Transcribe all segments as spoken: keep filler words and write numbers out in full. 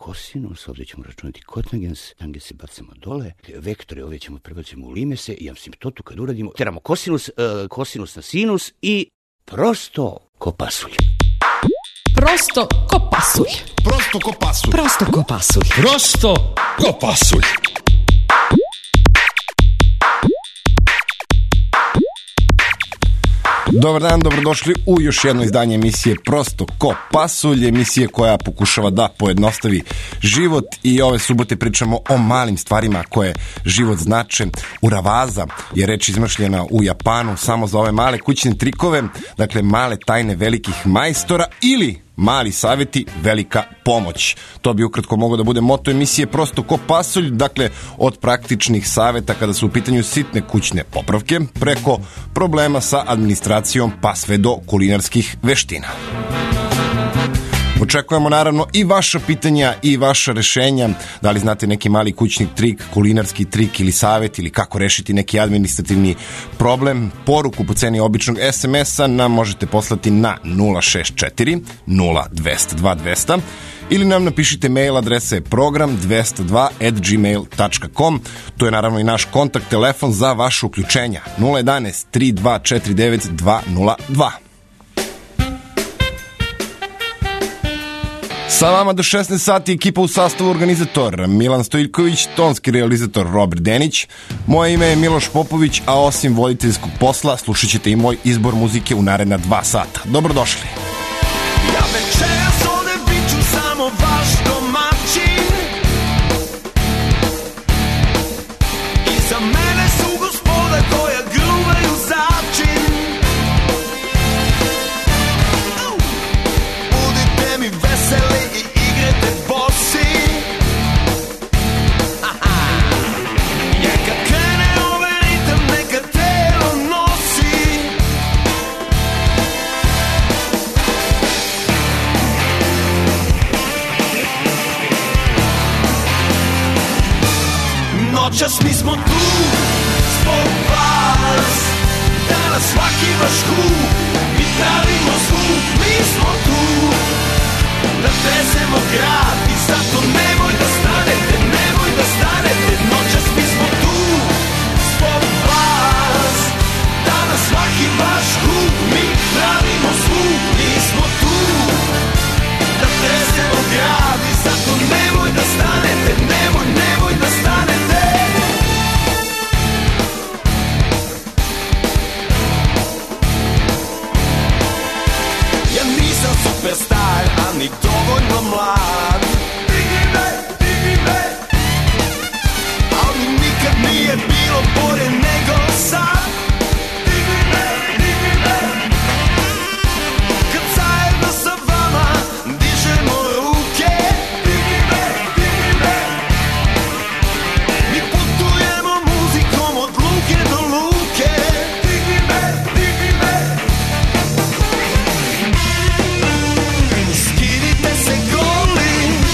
kosinus, ovdje ćemo računati kotangens, tangens se bacimo dole, vektore ovdje ćemo prebacimo u limese i asimtotu kad uradimo, teramo kosinus, uh, kosinus na sinus i prosto ko pasulj. Prosto ko pasulj. Prosto ko pasulj. Prosto ko pasulj. Prosto ko pasulj. Dobar dan, dobrodošli u još jedno izdanje emisije Prosto ko pasulj, emisije koja pokušava da pojednostavi život i ove subote pričamo o malim stvarima koje život znače. Uravaza je reč izmišljena u Japanu samo za ove male kućne trikove, dakle male tajne velikih majstora ili mali savjeti, velika pomoć. To bi ukratko moglo da bude moto emisije Prosto ko pasulj, dakle od praktičnih savjeta kada su u pitanju sitne kućne popravke, preko problema sa administracijom pa sve do kulinarskih veština. Očekujemo naravno i vaša pitanja i vaša rešenja, da li znate neki mali kućni trik, kulinarski trik ili savjet ili kako rešiti neki administrativni problem. Poruku po ceni običnog es em es-a nam možete poslati na nula šest četiri nula dvesta dva dvesta ili nam napišite mail adrese program dvesta dva at gmail tačka com. To je naravno i naš kontakt telefon za vaše uključenja nula jedanaest tri dva četiri devet dva nula dva. Sa vama do šesnaest sati ekipa u sastavu organizator Milan Stojković, tonski realizator Robert Denić. Moje ime je Miloš Popović, a osim voditeljskog posla slušat ćete i moj izbor muzike u naredna dva sata. Dobrodošli. Ja večeras ovde biću samo vaš domaćin i za mene su gospoda koja gruvaju začin. Budite mi veseli i igrate bosi. Neka krene ovaj ritam, neka telo nosi. Noćas mi smo tu zbog vas, danas svaki vaš huk mi pravimo zvuk. Mi smo tu da tresemo grad i zato nemoj da stanete, nemoj da stanete. Noćas mi smo tu zbog vas, danas svaki vaš huk mi pravimo zvuk. Mi smo tu da tresemo grad i zato nemoj da stanete, nemoj, nemoj da stanete. Ja nisam superstar, a ni dovoljno mlad. Digi me, digi me, ali nikad nije bilo bolje nego sad. Digi me, digi me, kad zajedno sa vama dižemo ruke. Digi me, digi me, mi putujemo muzikom od luke do luke. Digi me, digi me, skinite se goli,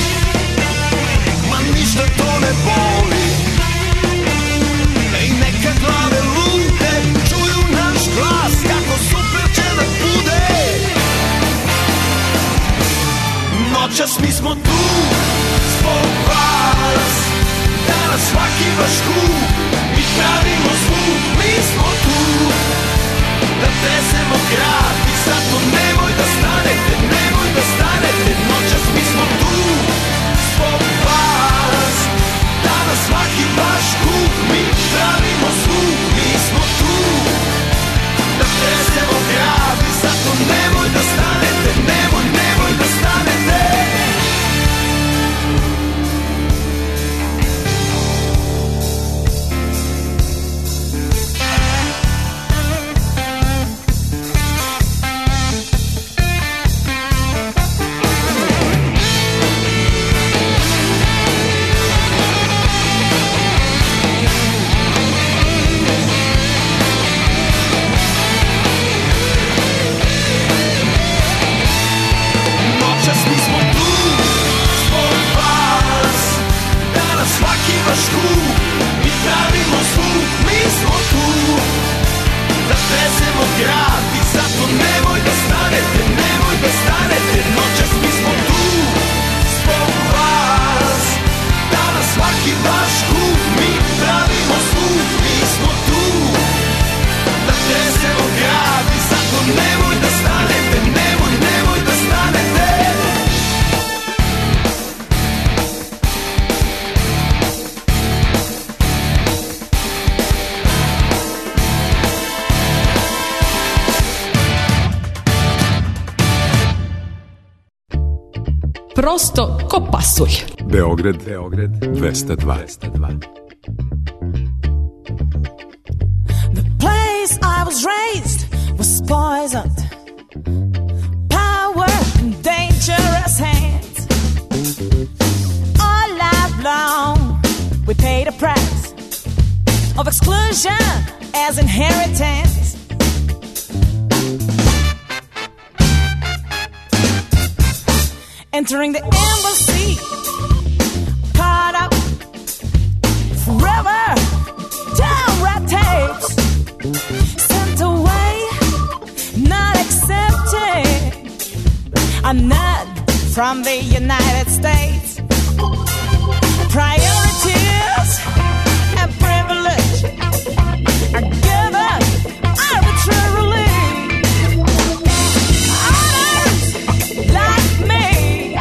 ma ništa to ne boli. I neka glave lute čuju naš glas, kako super će da bude. Noćas mi smo tu zbog vas, danas svaki vaš huk mi pravimo zvuk. Mi smo tu da tresemo grad i zato nemoj da stanete, nemoj da stanete. Noćas mi smo tu zbog vas, danas svaki vaš huk mi pravimo zvuk. Mi smo tu da tresemo grad i zato nemoj da stanete, nemoj, nemoj da stanete. Prosto ko pasulj. Beograd, Beograd, dvesta dva. The place I was raised was poisoned. Power in dangerous hands. All life long we paid a price of exclusion as inheritance. Entering the embassy, caught up forever down red tapes, sent away, not accepted. I'm not from the United States. Priorities and privilege are given arbitrarily. Others, like me,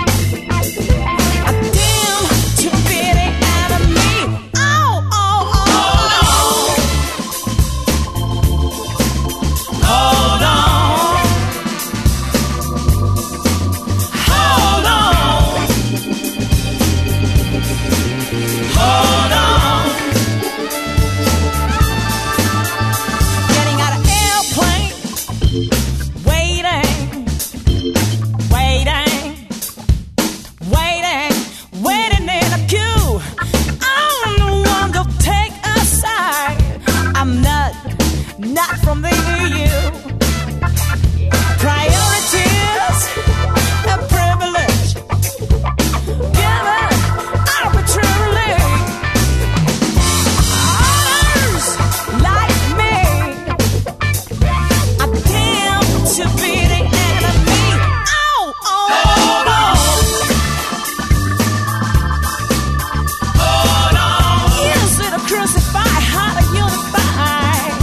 not from the E U. Priorities and privilege given arbitrarily. Others, like me, are doomed to be the enemy. Oh, oh, oh, no. Oh, no. Is it a crucify? How to unify?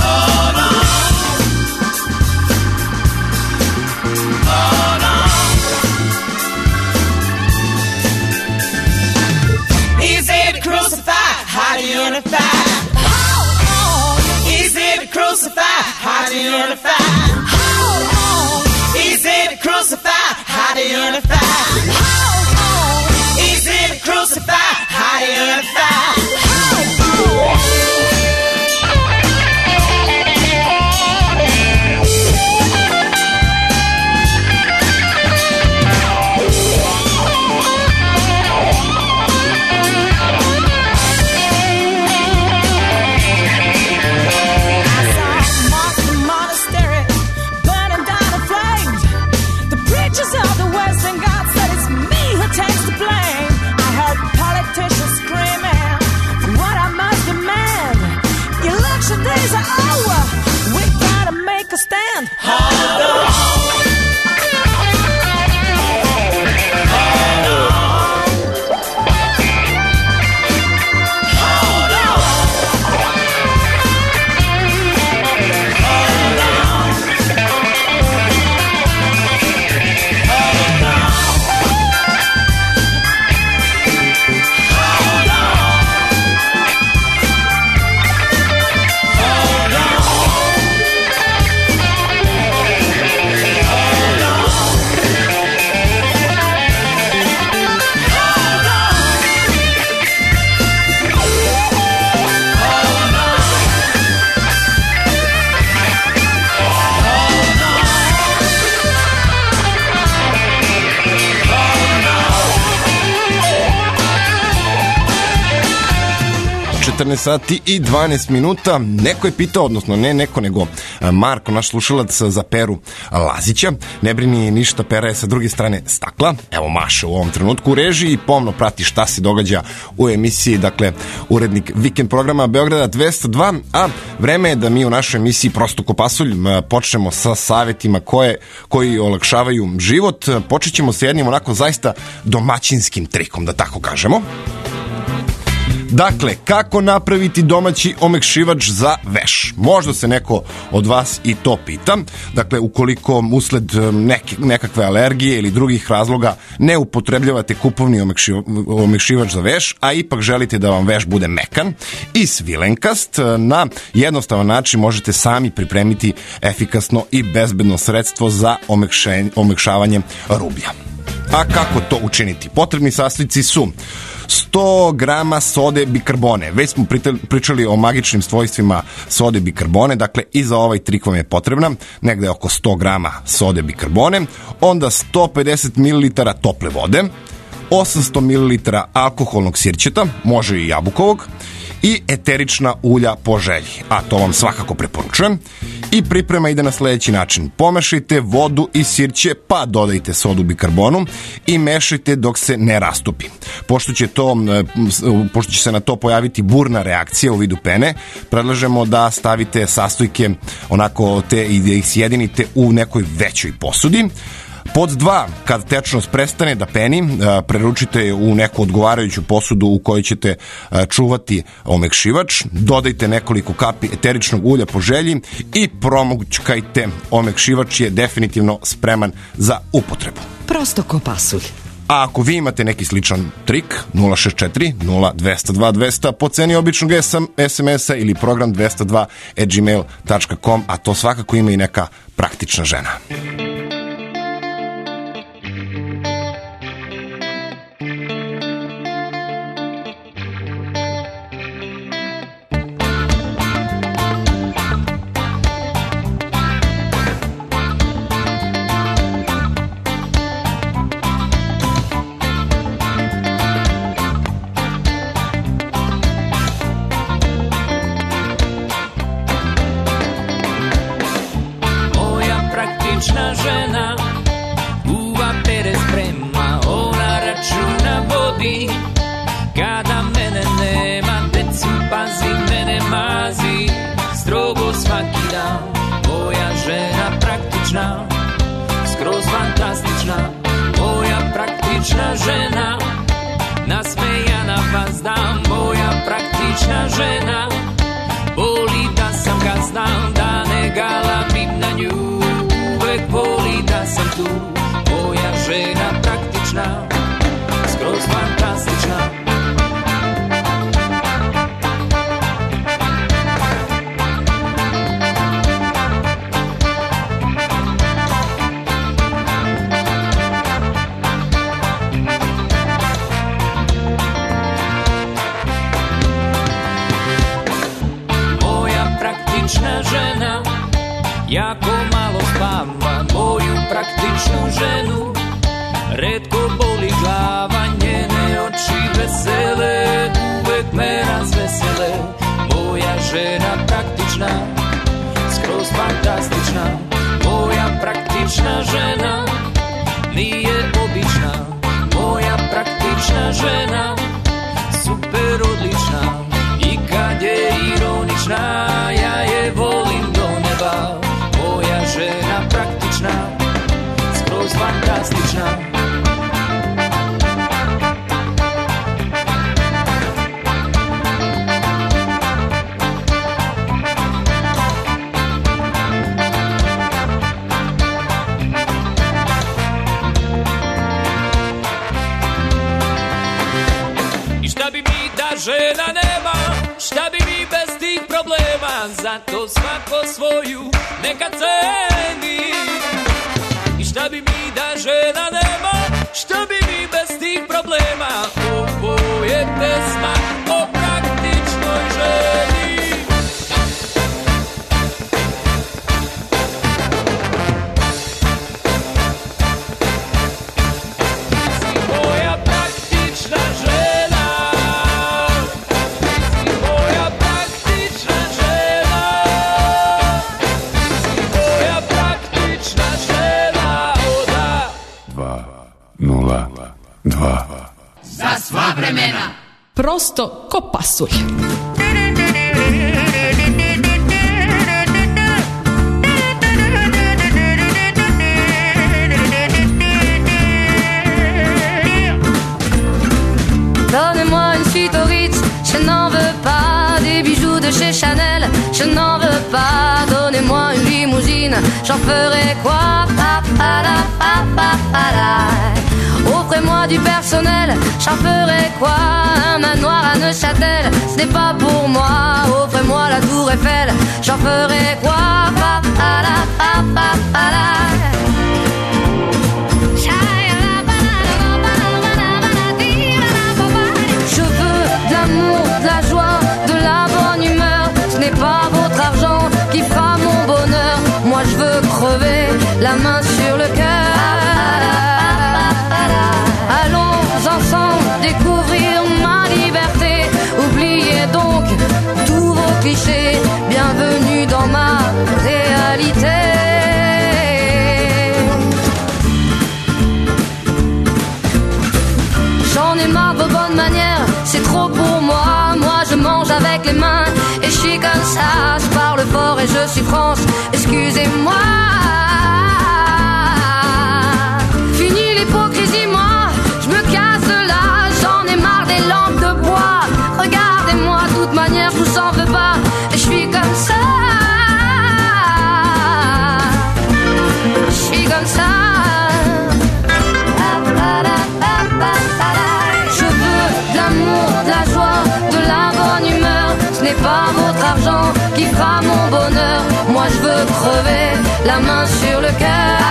Unify. Hold on. Easy to crucify. How to unify. Hold on. Easy to crucify. How to unify. Hold on. Easy to crucify. How to unify. Hold on. Days are over. We gotta make a stand. Hold on. Hold on. Hold on. Hold on. Hold on. četrnaest sati i dvanaest minuta. Neko je pitao, odnosno ne neko, nego Marko, naš slušalac, za Peru Lazića. Ne brini ništa, Pera je sa druge strane stakla. Evo maše u ovom trenutku u režiji i pomno prati šta se događa u emisiji, dakle, urednik vikend programa Beograda dvesta dva, a vreme je da mi u našoj emisiji Prosto ko pasulj počnemo sa savjetima koje, koji olakšavaju život. Počet ćemo sa jednim onako zaista domaćinskim trikom, da tako kažemo. Dakle, kako napraviti domaći omekšivač za veš? Možda se neko od vas i to pita. Dakle, ukoliko usled neke, nekakve alergije ili drugih razloga ne upotrebljavate kupovni omekšivač za veš, a ipak želite da vam veš bude mekan i svilenkast, na jednostavan način možete sami pripremiti efikasno i bezbedno sredstvo za omekšavanje rublja. A kako to učiniti? Potrebni sastojci su sto grama sode bikarbone. Već smo pričali o magičnim svojstvima sode bikarbone, dakle i za ovaj trik vam je potrebna negde oko sto grama sode bikarbone, onda sto pedeset mililitara tople vode, osamsto mililitara alkoholnog sirćeta, može i jabukovog, i eterična ulja po želji, a to vam svakako preporučujem. I priprema ide na sledeći način. Pomešajte vodu i sirće, pa dodajte sodu bikarbonu i mešajte dok se ne rastopi. Pošto će, to, pošto će se na to pojaviti burna reakcija u vidu pene, predlažemo da stavite sastojke onako te i da ih sjedinite u nekoj većoj posudi. Pod dva, kad tečnost prestane da peni, preručite je u neku odgovarajuću posudu u kojoj ćete čuvati omekšivač, dodajte nekoliko kapi eteričnog ulja po želji i promućkajte. Omekšivač je definitivno spreman za upotrebu. Prosto ko pasulj. A ako vi imate neki sličan trik, nula šest četiri nula dvesta dva dvesta po ceni običnog es em es-a ili program dvesta dva at gmail tačka com, a to svakako ima i neka praktična žena. Žena uva pere sprema, ona računa vodi. Kada mene nema, decu pazi, mene mazi strogo svaki dan. Moja žena praktična, skroz fantastična. Moja praktična žena, nasmejana vas dam. Moja praktična žena, boli da sam gazda, da ne galamim na nju. Uvek voli da sam tu, moja žena praktična, skroz fantastična. Moja praktična žena jako malo spava, moju praktičnu ženu retko boli glava, njene oči vesele uvek me razvesele. Moja žena praktična, skroz fantastična. Moja praktična žena nije obična. Moja praktična žena super odlična. I kad je ironična, ja je volim do neba. Moja žena praktična, skroz fantastična. I šta bi mi da žena nema, šta bi mi bez tih problema, zato svako svoju neka ceni. I šta bi mi da žena nema, šta bi mi bez tih problema. Ovo je pesma o praktičnoj ženi. Si moja praktična žena, si moja praktična žena, si moja praktična žena. Oda dva nula dva. Za sva vremena. Prosto ko pasulj. Donnez-moi une suite au Ritz, je n'en veux pas. Des bijoux de chez Chanel, je n'en veux pas. Donnez-moi une limousine, j'en ferai quoi? Pa, pa, la, pa, pa, pa, la. Offrez-moi du personnel, j'en ferai quoi? Un manoir à Neuchâtel, ce n'est pas pour moi. Offrez-moi la tour Eiffel, j'en ferai quoi? Pa, pa, la, pa, pa, pa, la. Shia, la, pa, la. suis comme ça, je parle fort et je suis France, excusez-moi. Fini l'hypocrisie, moi, je me casse là, j'en ai marre des lampes de bois. Regardez-moi, de toute manière, je vous en veux pas, et je suis comme ça. Je suis comme ça. Je veux de l'amour, de la joie, de la bonne humeur. Ce n'est pas votre argent qui fera mon bonheur. Moi je veux crever la main sur le cœur.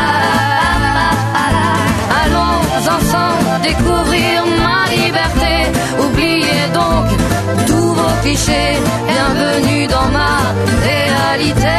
Allons ensemble découvrir ma liberté. Oubliez donc tous vos clichés. Bienvenue dans ma réalité.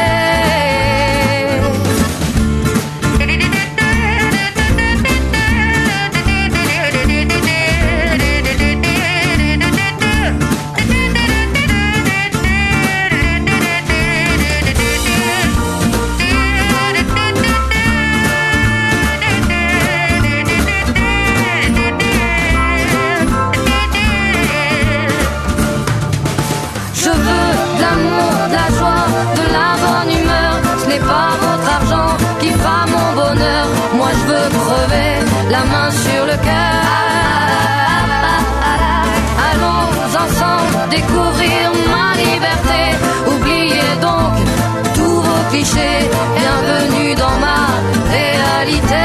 Pas votre argent qui fera mon bonheur. Moi je veux crever la main sur le cœur. Allons ensemble découvrir ma liberté. Oubliez donc tous vos clichés. Bienvenue dans ma réalité.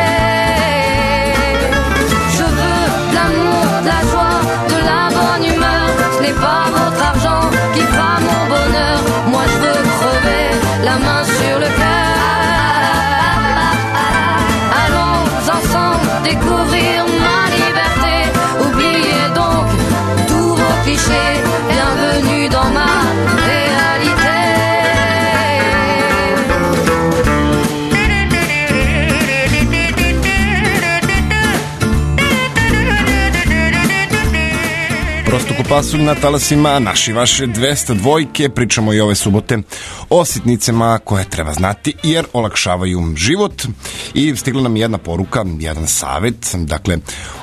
Je veux de l'amour, de la joie, de la bonne humeur. Ce n'est pas votre argent qui fera mon bonheur. Moi je veux crever la main sur le cœur. Allons ensemble découvrir ma liberté. Oubliez donc tous vos clichés. Bienvenue dans ma réalité. Prosto ko pasulj na talasima naši vaše dvesta dvojke. Pričamo i ove subote o sitnicama koje treba znati jer olakšavaju život. I stigla nam jedna poruka, jedan savet. Dakle,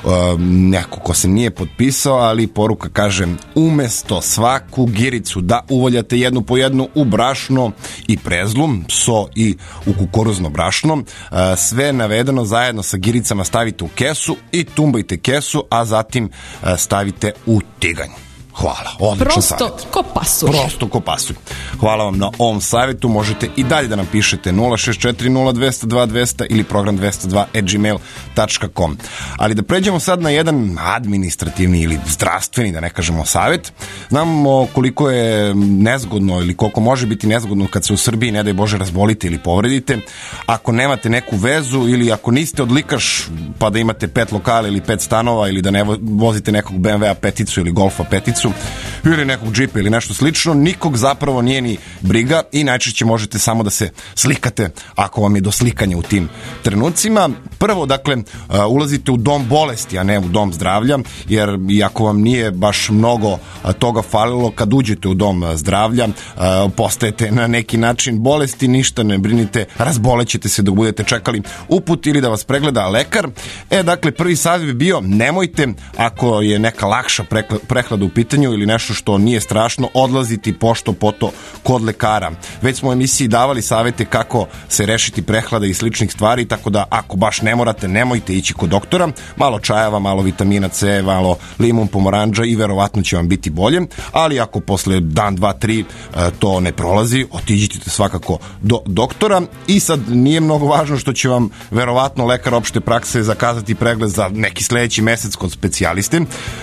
neko ko se nije potpisao, ali poruka kaže: umesto svaku giricu da uvoljate jednu po jednu u brašno i prezlu, so i u kukuruzno brašno, sve navedeno zajedno sa giricama stavite u kesu i tumbajte kesu, a zatim stavite u tiganj. Hvala, odličan savjet. Prosto ko pasulj. Prosto ko pasulj. Hvala vam na ovom savjetu. Možete i dalje da nam pišete nula šest četiri nula dva zero dva dva zero zero ili program dvesta dva at gmail dot com. Ali da pređemo sad na jedan administrativni ili zdravstveni, da ne kažemo, savjet. Znamo koliko je nezgodno ili koliko može biti nezgodno kad se u Srbiji, ne daj Bože, razbolite ili povredite. Ako nemate neku vezu ili ako niste odlikaš pa da imate pet lokala ili pet stanova ili da ne vozite nekog be em ve a peticu ili Golfa peticu ili nekog džipa ili nešto slično, nikog zapravo nije ni briga i najčešće možete samo da se slikate ako vam je do slikanja u tim trenucima. Prvo, dakle, ulazite u dom bolesti, a ne u dom zdravlja, jer iako vam nije baš mnogo toga falilo, kad uđete u dom zdravlja, postajete na neki način bolesti, ništa ne brinite, razbolećete se dok budete čekali uput ili da vas pregleda lekar. E, dakle, prvi savjet bi bio: nemojte, ako je neka lakša prehlada u pitanju ili nešto što nije strašno, odlaziti pošto poto kod lekara. Već smo u emisiji davali savete kako se rešiti prehlada i sličnih stvari, tako da ako baš ne morate, nemojte ići kod doktora. Malo čajeva, malo vitamina C, malo limun, pomoranđa i verovatno će vam biti bolje, ali ako posle dan, dva, tri to ne prolazi, otiđite svakako do doktora. I sad nije mnogo važno što će vam verovatno lekar opšte prakse zakazati pregled za neki sledeći mesec kod specijaliste.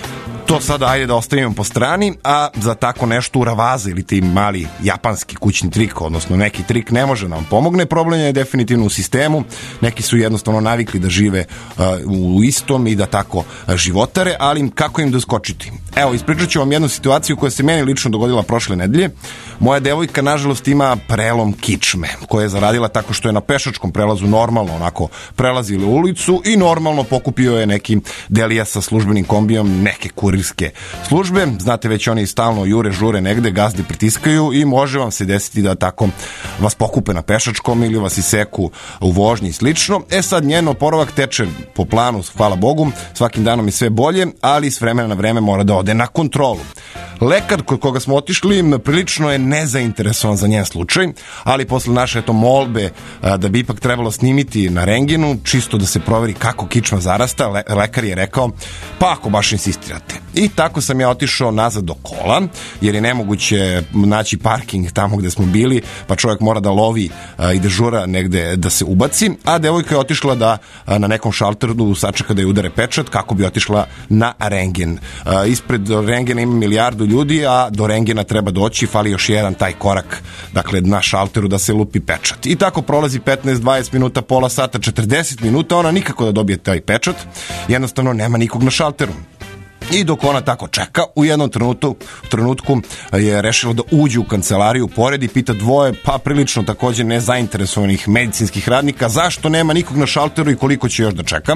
To sada ajde da ostavimo po strani, a za tako nešto uravaza ili ti mali japanski kućni trik, odnosno neki trik, ne može nam pomogne. Problem je definitivno u sistemu. Neki su jednostavno navikli da žive uh, u istom i da tako uh, životare, ali kako im doskočiti? Evo, ispričat ću vam jednu situaciju koja se meni lično dogodila prošle nedelje. Moja devojka, nažalost, ima prelom kičme, koja je zaradila tako što je na pešačkom prelazu normalno onako prelazila ulicu i normalno pokupio je neki delija sa službenim kombijom neke kurirske službe. Znate, već oni stalno jure, žure negde, gazde pritiskaju i može vam se desiti da tako vas pokupe na pešačkom ili vas iseku u vožnji i slično. E sad, njen oporavak teče po planu, hvala Bogu, svakim danom je sve bolje, ali s vremena na vreme mora da ode na kontrolu. Lekar kod koga smo otišli prilično je nezainteresovan za njen slučaj, ali posle naše eto molbe a, da bi ipak trebalo snimiti na rengenu, čisto da se proveri kako kičma zarasta, le, lekar je rekao, pa ako baš insistirate. I tako sam ja otišao nazad do kola, jer je nemoguće naći parking tamo gde smo bili, pa čovjek mora da lovi a, i dežura negde da se ubaci, a devojka je otišla da a, na nekom šalteru sačeka da je udare pečat kako bi otišla na rengen. A, ispred rengena ima milijardu ljudi, a do rengena treba doći, fali još jedan taj korak, dakle na šalteru da se lupi pečat. I tako prolazi petnaest dvadeset minuta, pola sata, četrdeset minuta, ona nikako da dobije taj pečat, jednostavno nema nikog na šalteru. I dok ona tako čeka, u jednom trenutku, trenutku je rešila da uđe u kancelariju pored i pita dvoje, pa prilično takođe nezainteresovanih medicinskih radnika, zašto nema nikog na šalteru i koliko će još da čeka,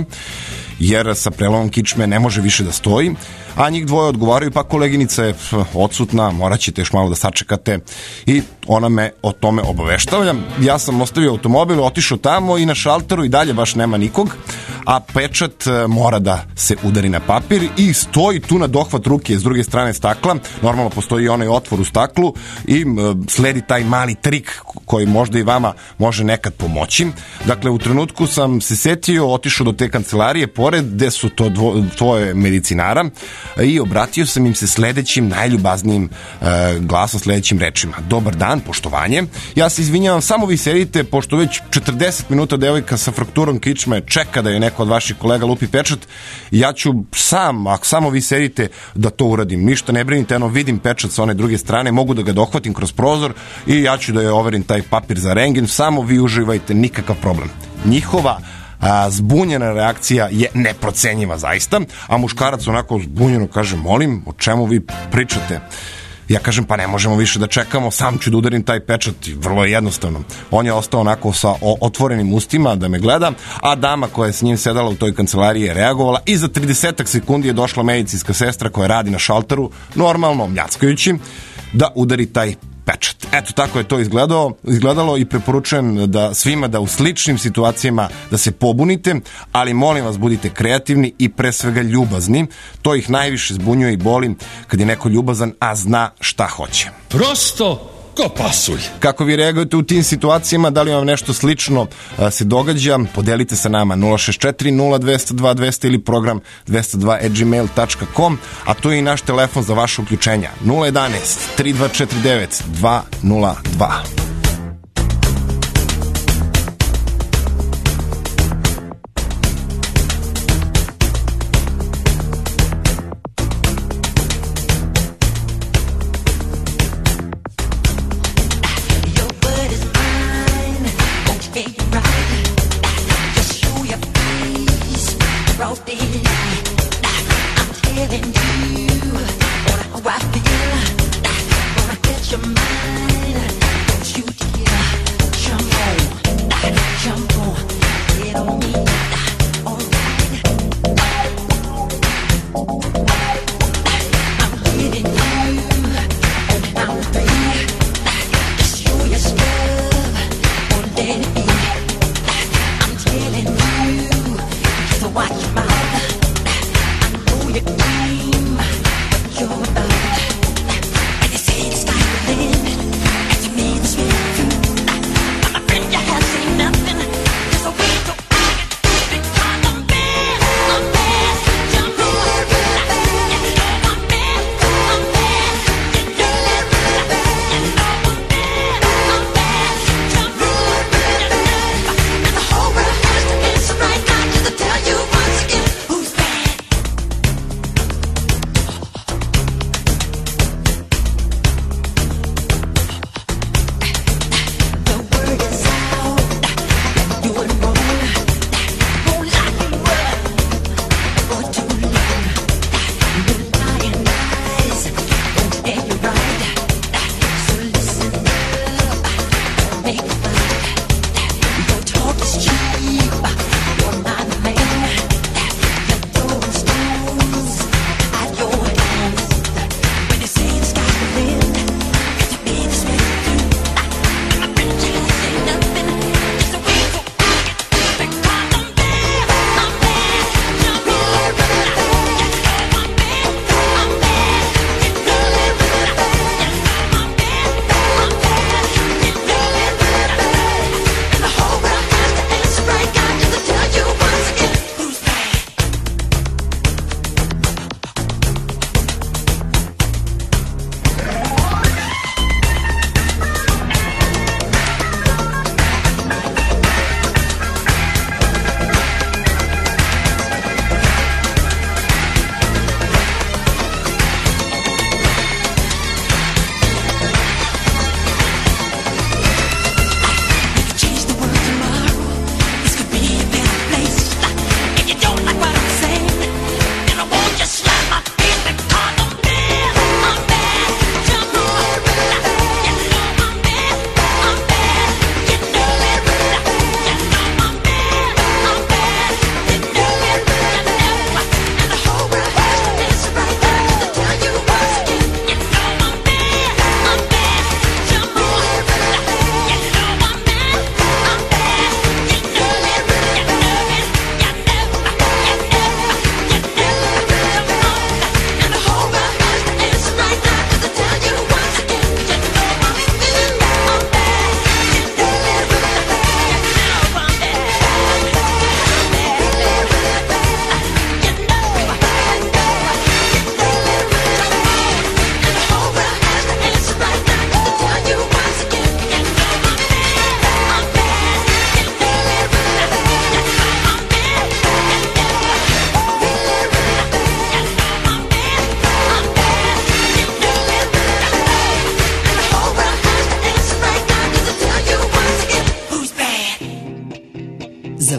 jer sa prelomom kičme ne može više da stoji, a njih dvoje odgovaraju, pa koleginica je odsutna, morat ćete još malo da sačekate, i ona me o tome obaveštavlja. Ja sam ostavio automobil, otišao tamo i na šalteru i dalje baš nema nikog, a pečat mora da se udari na papir i stoji tu na dohvat ruke s druge strane stakla. Normalno postoji onaj otvor u staklu i sledi taj mali trik koji možda i vama može nekad pomoći. Dakle, u trenutku sam se setio, otišao do te kancelarije pored gde su to dvo, tvoje medicinara i obratio sam im se sledećim najljubaznijim e, glasom, sledećim rečima. Dobar dan, poštovanje. Ja se izvinjavam, samo vi sedite, pošto već četrdeset minuta devojka sa frakturom kičme čeka da je neko od vaših kolega lupi pečat. Ja ću sam, ako samo vi sedite, da to uradim. Ništa ne brinite, eno vidim pečat sa one druge strane, mogu da ga dohvatim kroz prozor i ja ću da je overim taj papir za rengen, samo vi uživajte, nikakav problem. Njihova a, zbunjena reakcija je neprocenjiva zaista, a muškarac onako zbunjeno kaže, molim, o čemu vi pričate? Ja kažem, pa ne možemo više da čekamo, sam ću da udarim taj pečat, i vrlo je jednostavno. On je ostao onako sa otvorenim ustima da me gleda, a dama koja je s njim sedala u toj kancelariji je reagovala i za tridesetak sekundi je došla medicinska sestra koja radi na šalteru, normalno mljackajući, da udari taj pečat. Eto, tako je to izgledalo, izgledalo i preporučujem da svima da u sličnim situacijama da se pobunite, ali molim vas budite kreativni i pre svega ljubazni. To ih najviše zbunjuje i boli kad je neko ljubazan, a zna šta hoće. Prosto ko pasulj. Kako vi reagujete u tim situacijama, da li vam nešto slično a, se događa, podelite sa nama nula šest četiri nula dva nula dva dva nula nula ili program dvesta dva at gmail dot com, a to je i naš telefon za vaše uključenja nula jedanaest tri dva četiri devet dva nula dva.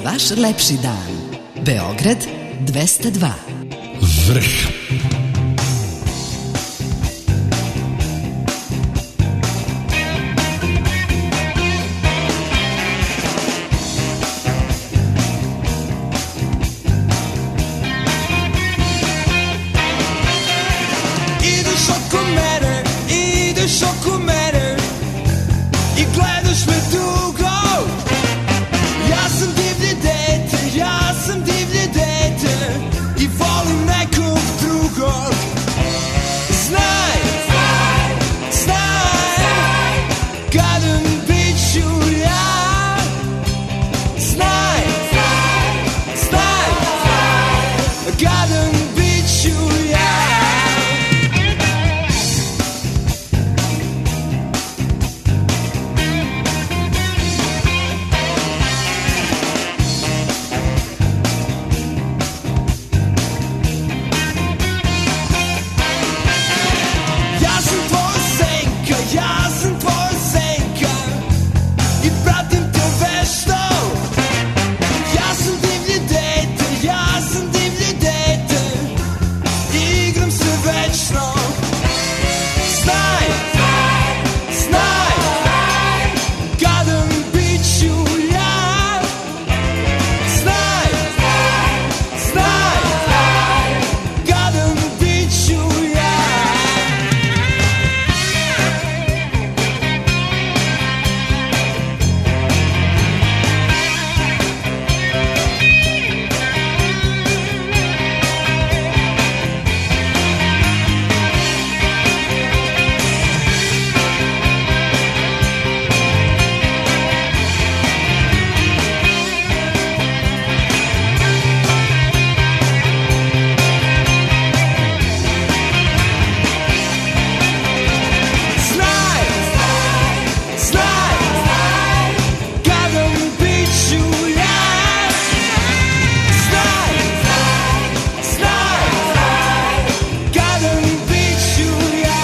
vaš lepši dan. Beograd dvesta dva. Vrh. Ideš oko mene, ideš oko mene i gledaš me dugo. Ja sam divlje dete, ja sam divlje dete i volim nekog drugog. Znaj, znaj, gadem bit ću ja. Znaj, znaj, gadem bit ću ja. Ja sam tvoja senka, ja sam tvoja senka i pratim te vešto. Ja sam divlje dete, ja sam divlje dete i igram se večno. Znaj, znaj, gadem bit ću ja. Znaj, znaj, gadem bit ću ja. Znaj, znaj, gadem bit ću ja. Znaj, znaj, gadem bit ću ja.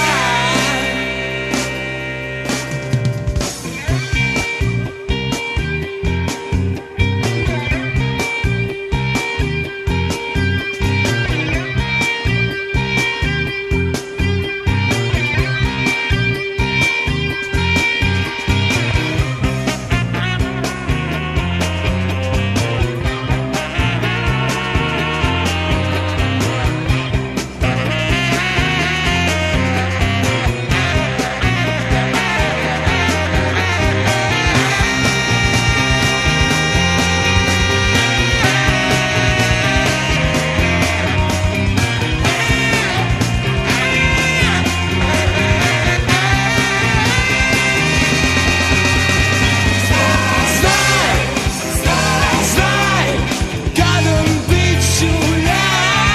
Znaj, znaj, gadem bit ću ja.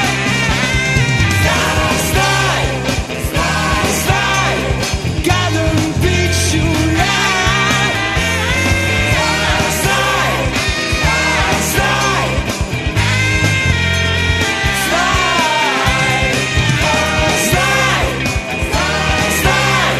Znaj, znaj, gadem bit ću ja. Znaj, znaj, znaj, znaj, znaj.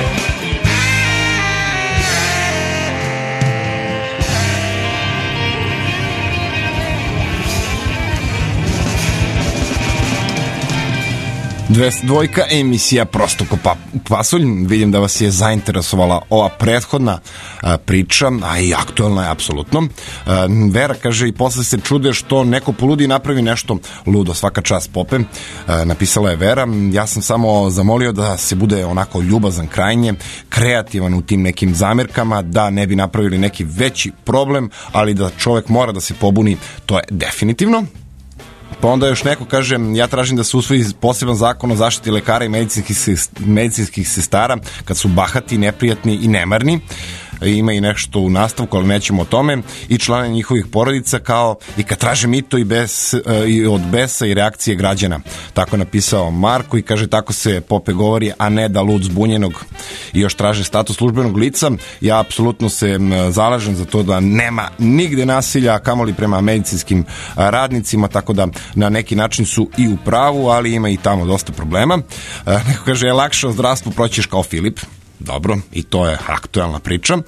dvesta dva emisija Prosto ko pa, pasulj. Vidim da vas je zainteresovala ova prethodna a, priča, a i aktuelna je apsolutno. A, Vera kaže i posle se čude što neko poludi i napravi nešto ludo. Svaka čast Pope, a, napisala je Vera. Ja sam samo zamolio da se bude onako ljubazan krajnje, kreativan u tim nekim zamerkama, da ne bi napravili neki veći problem, ali da čovek mora da se pobuni, to je definitivno. Pa onda još neko kaže, ja tražim da se usvoji poseban zakon o zaštiti lekara i medicinskih, medicinskih sestara kad su bahati, neprijatni i nemarni. Ima i nešto u nastavku, ali nećemo o tome, i člana njihovih porodica, kao i kad traže mito i, bes, i od besa i reakcije građana. Tako je napisao Marko i kaže, tako se Pope govori, a ne da lud zbunjenog. I još traže status službenog lica. Ja apsolutno se zalažem za to da nema nigde nasilja, kamoli prema medicinskim radnicima, tako da na neki način su i u pravu, ali ima i tamo dosta problema. Neko kaže, je lakše o zdravstvu proćiš kao Filip. Dobro, i to je aktuelna priča.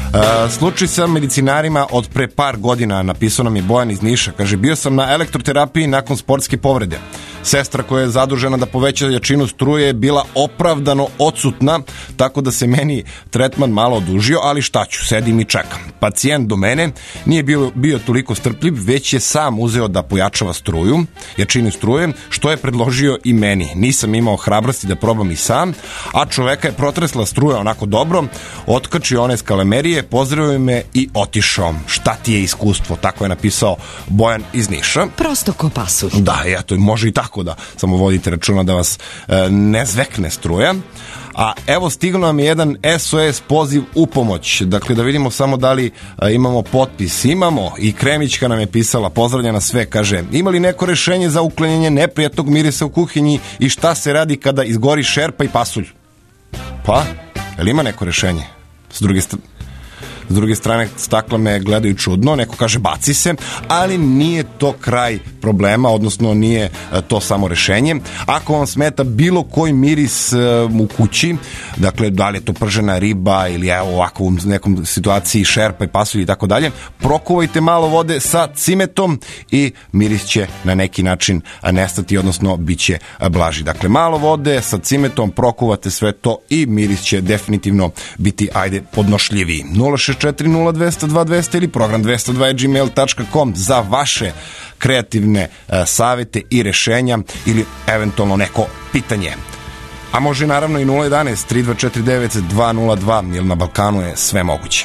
Uh, slučaj sa medicinarima od pre par godina, napisao nam je Bojan iz Niša. Kaže, bio sam na elektroterapiji nakon sportske povrede. Sestra koja je zadužena da poveća jačinu struje je bila opravdano odsutna, tako da se meni tretman malo odužio, ali šta ću, sedim i čekam. Pacijent do mene nije bio, bio toliko strpljiv, već je sam uzeo da pojačava struju, jačinu struje, što je predložio i meni. Nisam imao hrabrosti da probam i sam, a čoveka je protresla struja onako dobro, otkačio one skalamerije, pozdravio me i otišao. Šta ti je iskustvo? Tako je napisao Bojan iz Niša. Prosto ko pasulj. Da, eto, može i tako da samo vodite računa da vas e, ne zvekne struja. A evo stiglo nam je jedan S O S poziv u pomoć. Dakle, da vidimo samo da li a, imamo potpis. Imamo. I Kremićka nam je pisala, pozdravlja na sve, kaže, ima li neko rešenje za uklanjanje neprijatnog mirisa u kuhinji i šta se radi kada izgori šerpa i pasulj? Pa, je li ima neko rešenje? S druge strane, S druge strane, stakla me gledaju čudno, neko kaže baci se, ali nije to kraj problema, odnosno nije to samo rešenje. Ako vam smeta bilo koji miris u kući, dakle, da li je to pržena riba ili evo ovako u nekom situaciji šerpa i pasulj i tako dalje, prokuvajte malo vode sa cimetom i miris će na neki način nestati, odnosno bit će blaži. Dakle, malo vode sa cimetom, prokuvate sve to i miris će definitivno biti, ajde, podnošljiviji. nula šest četiri nula dva zero dva dva zero zero ili program dvesta dva gmail tačka com za vaše kreativne uh, savete i rešenja ili eventualno neko pitanje. A može naravno i nula jedanaest tri dva četiri devet dva nula dva, jer na Balkanu je sve moguće.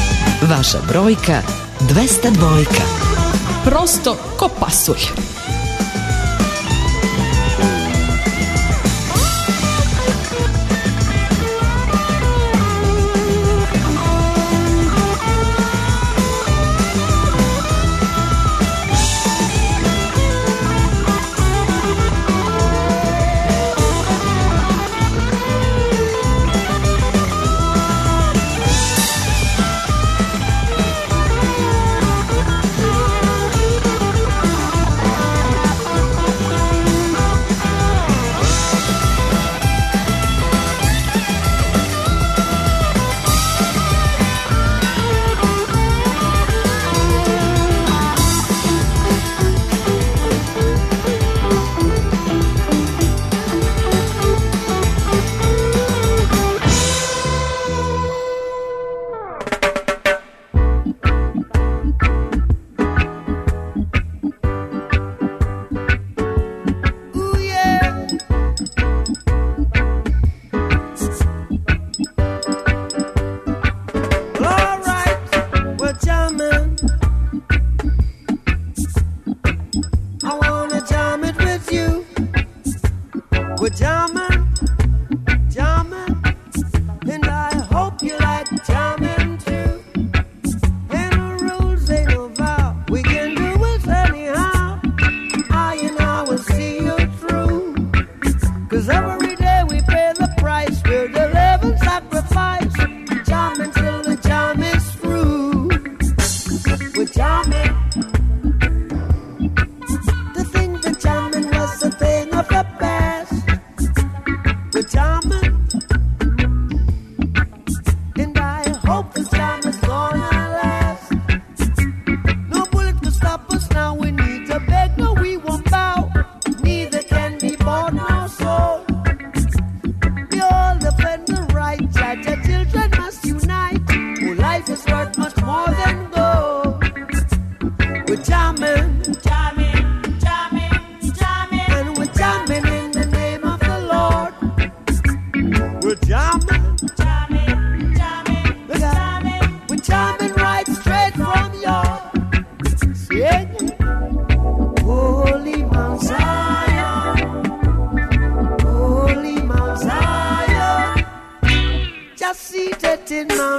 Vaša brojka dvesta dva. Prosto ko pasulj.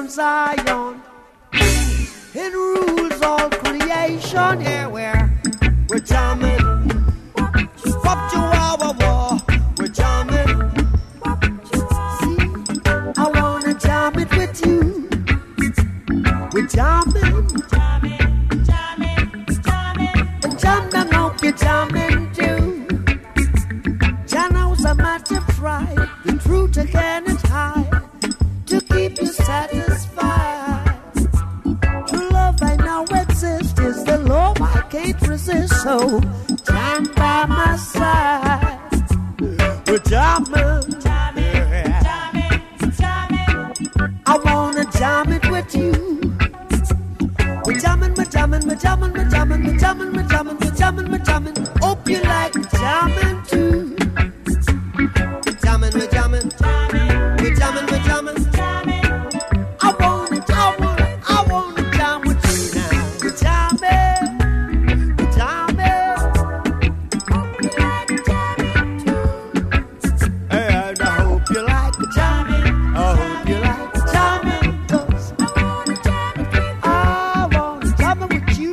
Zion. It rules all creation. Yeah, we're, we're jamming. Pop Chihuahua war. We're jamming. See, I wanna jam it with you. We're jamming. Jamming, jamming, jamming. And jam down, hope you're jamming too. Jano's a matter of pride. The truth again is high. To keep you satisfied. True love I know exists is the love I can't resist. So jam by my side. We're jamming, jamming, jamming, jamming. I wanna jam it with you. We're jamming, we're jamming, we're jamming, we're jamming, we're jamming, we're jamming, we're jamming, we're jamming. Hope you like jamming too. We're jamming, we're jamming, we're jamming, we're jamming. I wanna, I wanna, I wanna jam with you now. We're jamming, we're jamming. Hope you like jamming too. And I hope you like the jamming. I hope you like the jamming. 'Cause I wanna jam with you. I wanna jam with you.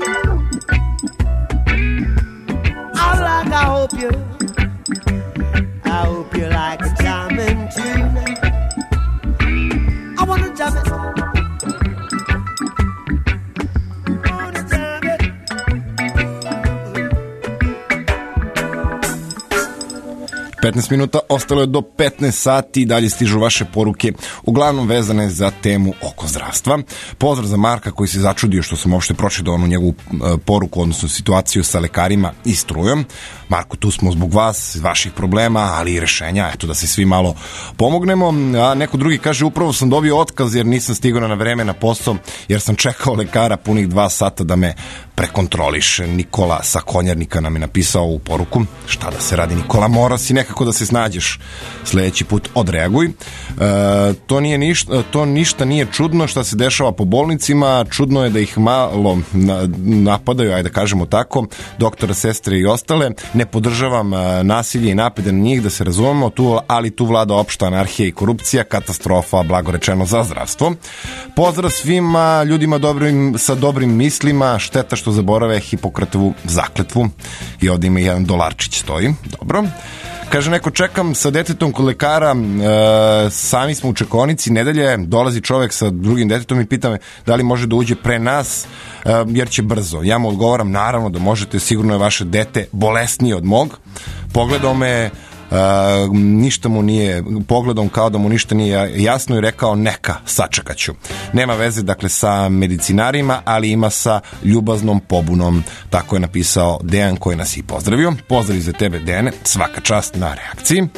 I like, I hope you, I hope you like the jamming too. I wanna jam it. I wanna jam it. petnaest minuta, ostalo je do petnaest sati i dalje stižu vaše poruke, uglavnom vezane za temu oko zdravstva. Pozdrav za Marka koji se začudio što sam uopšte pročitao onu njegovu e, poruku, odnosno situaciju sa lekarima i strujom. Marko, tu smo zbog vas, vaših problema, ali i rešenja, eto da se svi malo pomognemo. A neko drugi kaže, upravo sam dobio otkaz jer nisam stigao na vreme na posao, jer sam čekao lekara punih dva sata da me prekontroliše. Nikola sa Konjarnika nam je napisao u poruku. Šta da se radi, Nikola, mora si nekako da se snađeš. Sledeći put odreaguj. E, to, nije ništa, to ništa nije čudno šta se dešava po bolnicima, čudno je da ih malo napadaju, ajde da kažemo tako, doktora, sestre i ostale. Ne podržavam nasilje i napade na njih, da se razumemo, tu, ali tu vlada opšta anarhija i korupcija, katastrofa, blago rečeno, za zdravstvo. Pozdrav svima ljudima dobrim, sa dobrim mislima, šteta što zaborave Hipokratovu zakletvu i ovdje ima jedan dolarčić stoji. Dobro. Kaže neko, čekam sa detetom kod lekara, e, sami smo u čekonici, nedelje, dolazi čovek sa drugim detetom i pita me da li može da uđe pre nas, e, jer će brzo. Ja mu odgovaram, naravno da možete, sigurno je vaše dete bolesnije od mog. Pogledao me, Uh, ništa mu nije, pogledom kao da mu ništa nije jasno i rekao neka, sačekaću. Nema veze dakle sa medicinarima, ali ima sa ljubaznom pobunom. Tako je napisao Dejan koji nas je pozdravio. Pozdrav za tebe, Dejane, svaka čast na reakciji.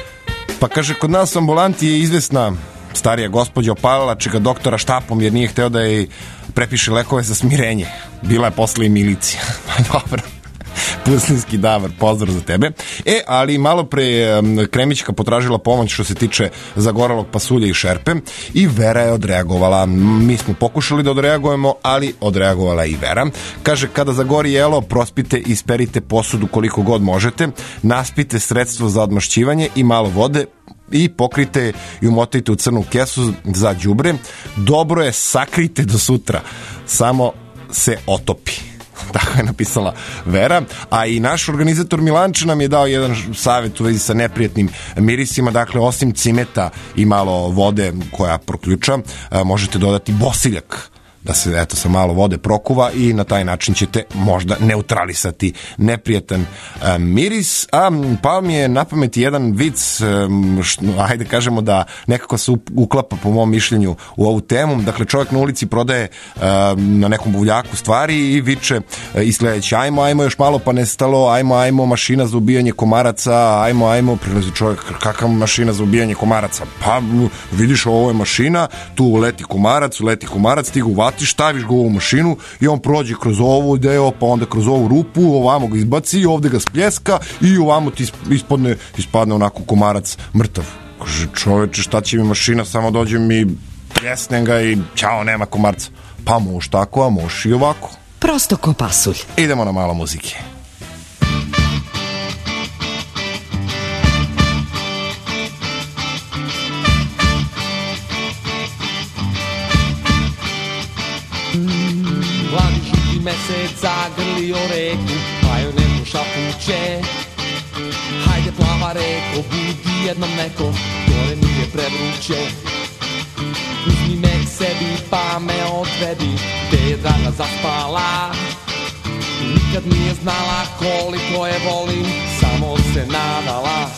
Pa kaže, kod nas u ambulanti je izvesna starija gospođa opalila čega doktora štapom jer nije hteo da jej prepiše lekove za smirenje. Bila je posle i milicija. Dobro. Pustinski Davor, pozdrav za tebe. E, ali malo pre Kremićka potražila pomoć što se tiče zagoralog pasulja i šerpe i Vera je odreagovala. Mi smo pokušali da odreagujemo, ali odreagovala i Vera. Kaže, kada zagori jelo, prospite i isperite posudu koliko god možete, naspite sredstvo za odmašćivanje i malo vode i pokrite i umotajte u crnu kesu za đubre. Dobro je, sakrite do sutra. Samo se otopi. Tako je napisala Vera. A i naš organizator Milanče nam je dao jedan savjet u vezi sa neprijatnim mirisima. Dakle, osim cimeta i malo vode koja proključa, možete dodati bosiljak da se eto sa malo vode prokuva i na taj način ćete možda neutralisati neprijatan e, miris. A pa mi je na pameti jedan vic, e, što, ajde kažemo da nekako se uklapa po mom mišljenju u ovu temu. Dakle, čovjek na ulici prodaje e, na nekom buvljaku stvari i viče e, i sledeće, ajmo, ajmo još malo pa nestalo, ajmo, ajmo mašina za ubijanje komaraca, ajmo, ajmo, prilazi čovjek, kakva mašina za ubijanje komaraca? Pa vidiš, ovo je mašina, tu leti komarac, leti komarac, ti ga uvatiš, staviš ga u ovu mašinu i on prođe kroz ovu deo, pa onda kroz ovu rupu, ovamo ga izbaci, ovde ga spljeska i ovamo ti ispadne, ispadne onako komarac mrtav. Kaže, čoveče, šta će mi mašina, samo dođem i pljesnem ga i ćao, nema komarca. Pa moš tako, a moš i ovako. Prosto ko pasulj. Idemo na malo muzike. mesec zagrlio reku, pa joj neko šapuće. Hajde plava reko, budi jednom neko, gore mi je prevruće. Uzmi me k sebi pa me odvedi, gde je draga zaspala. Nikad nije znala koliko je volim, samo se nadala.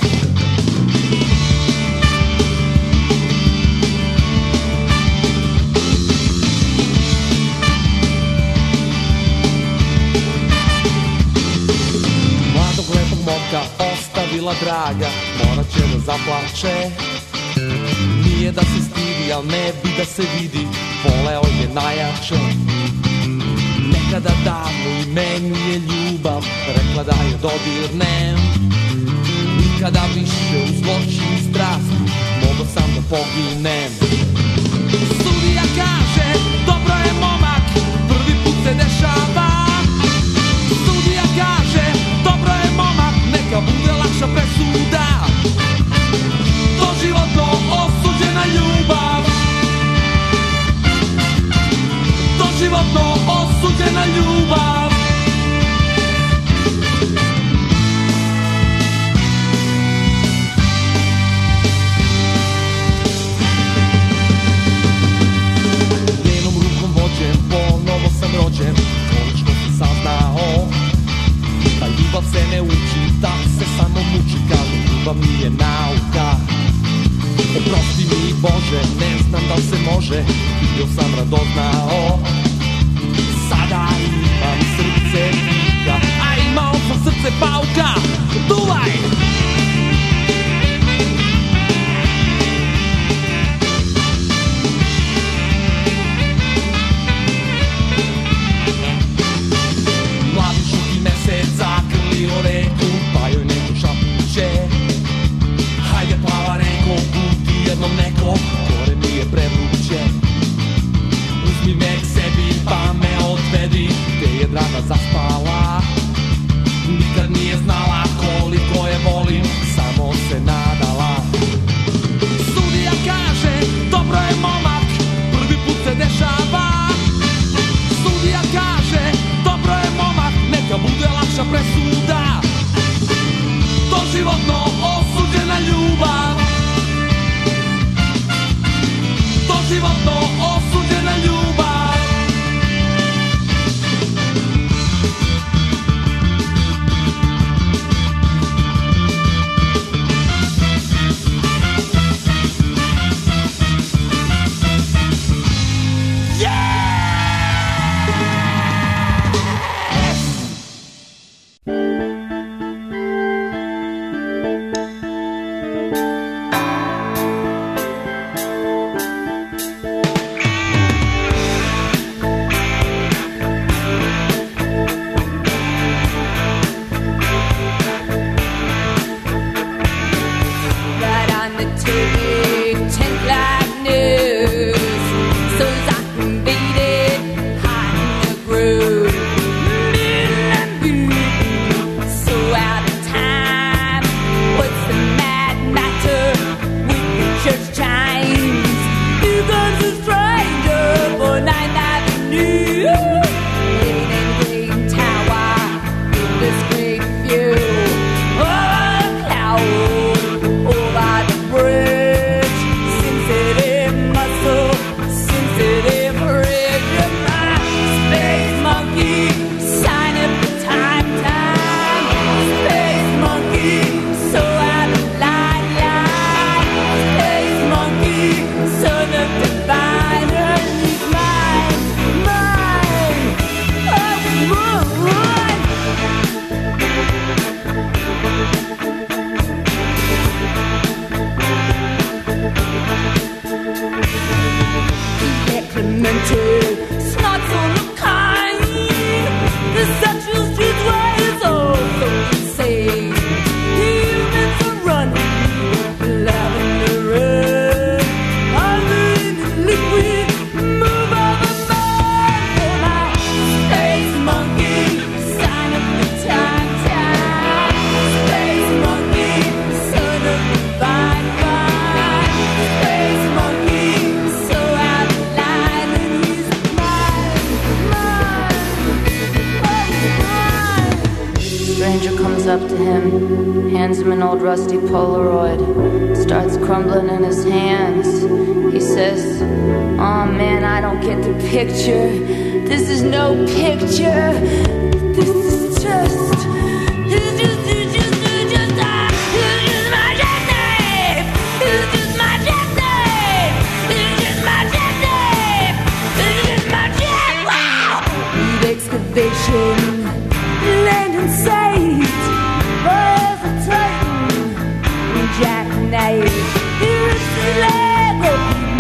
Mladog lepog momka ostavila draga, morat će da zaplače. Nije da se stidi, al ne bi da se vidi, voleo je najjače. Nekada davno i meni je ljubav rekla da je dodirnem. Nikada više u zločin i strast mogo sam da poginem. Sudija kaže, dobro je momak, prvi put se dešava. Sudija kaže, dobro je momak, neka bude lakša presuda. Doživotno osuđena ljubav, doživotno osuđena ljubav. Njenom rukom vođen, ponovo sam rođen, konačno sam saznao da ljubav se ne uči, da se samo muči, kažu ljubav nije nauka. Oprosti mi Bože, ne znam da li se može, bio sam radoznao. Sada imam srce pika, a imao sam srce pauka. Duvaj! Mladi žuti mesec zagrlio reku, pa joj neko šapuće. Hajde plava reko, budi jednom neko, gore mi je prevruće. Uzmi me k sebi up to him, hands him an old rusty Polaroid. It starts crumbling in his hands. He says, "Oh man, I don't get the picture. This is no picture. This is just, this is just, this is just, this is just, uh, this is just my jackknife. This is just my jackknife. This is just my jackknife. This is just my jackknife." Need excavation, land in sight, hesitating, jackknife. Here's the Lego,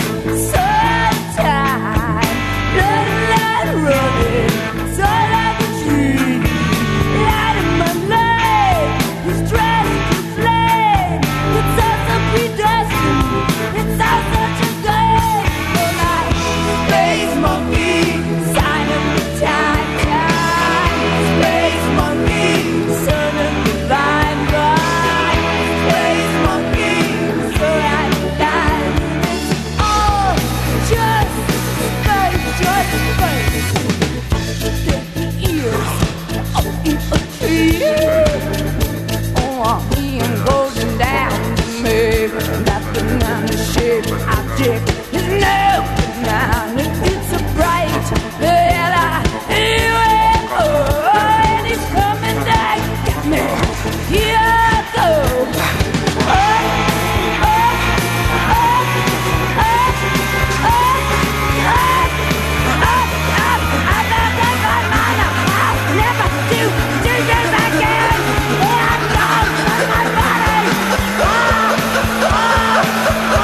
sunshine, blood, blood running, it's all I can see. Light in my life, it's dressed in flame. It's all so predestined, it's all such a game. For my space monkey, sign of the time, time. Space monkey, son of divine right. Space monkey, so I die. It's all just space, just space. The ears up in a tree. Oh, I'm being golden down to me. Nothing on the shape object is no now. It's a bright yellow U F O, and it's coming back at me. Here I go. Oh, oh, oh, oh, oh, oh, oh, oh, I bet that my mind, I'll never do, do this again. Here I go, my body. Oh, oh, oh,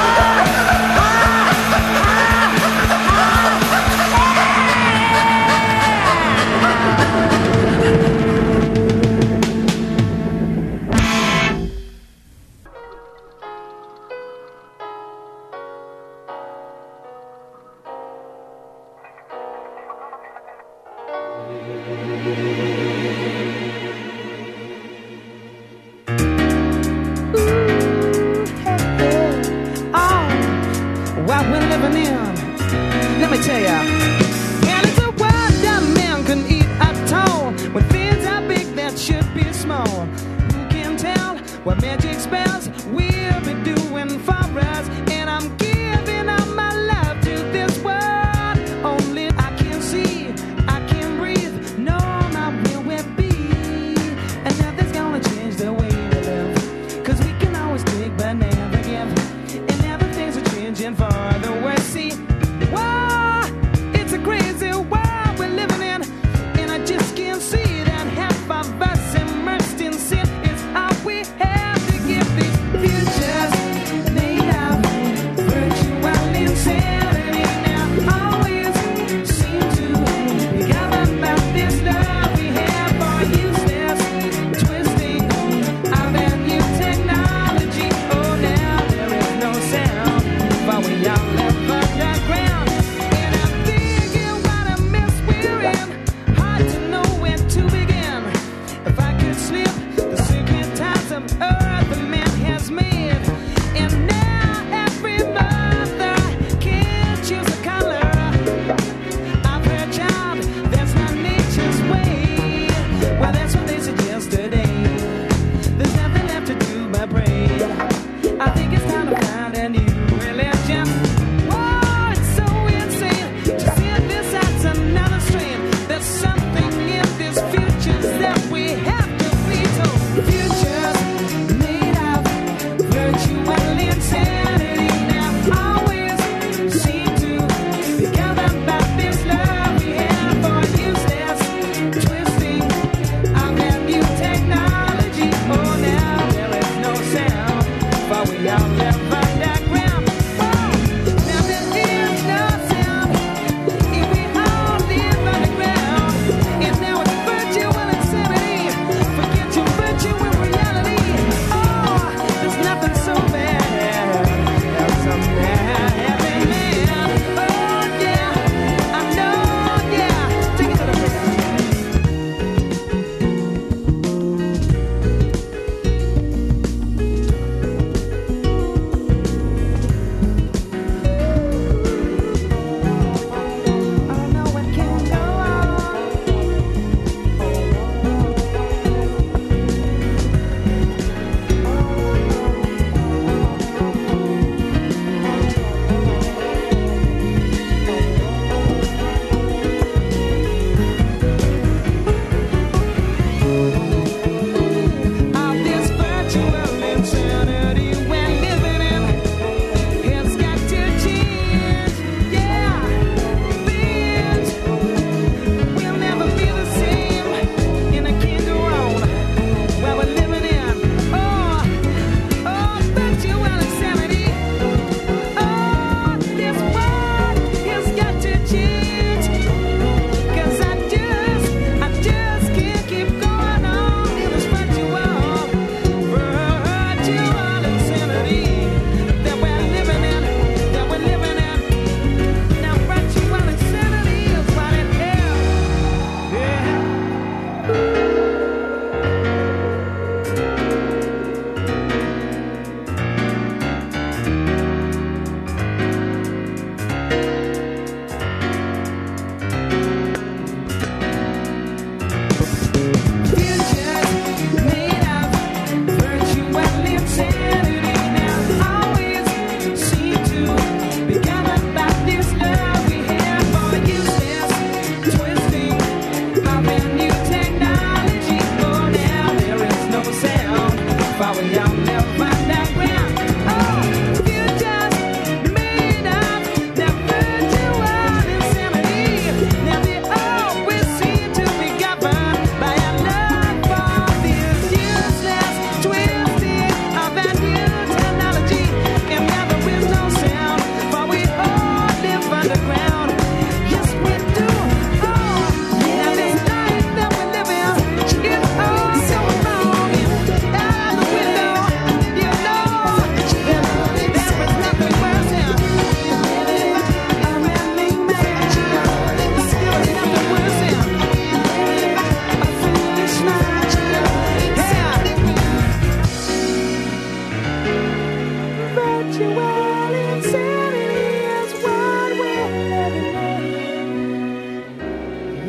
what we're living in, let me tell ya. And it's a world that man can eat at all. When things are big that should be small. Who can tell what magic spells we'll be doing for us? And I'm giving all my love to this world. Only I can see, I can breathe, no, my will will be. And nothing's gonna change the way we live. Cause we can always take but never give. And never things are changing for the worse. See, whoa, it's a crazy world we're living in. And I just can't see that half of us immersed in sin is all we have to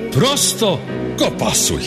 prosto ko pasulj.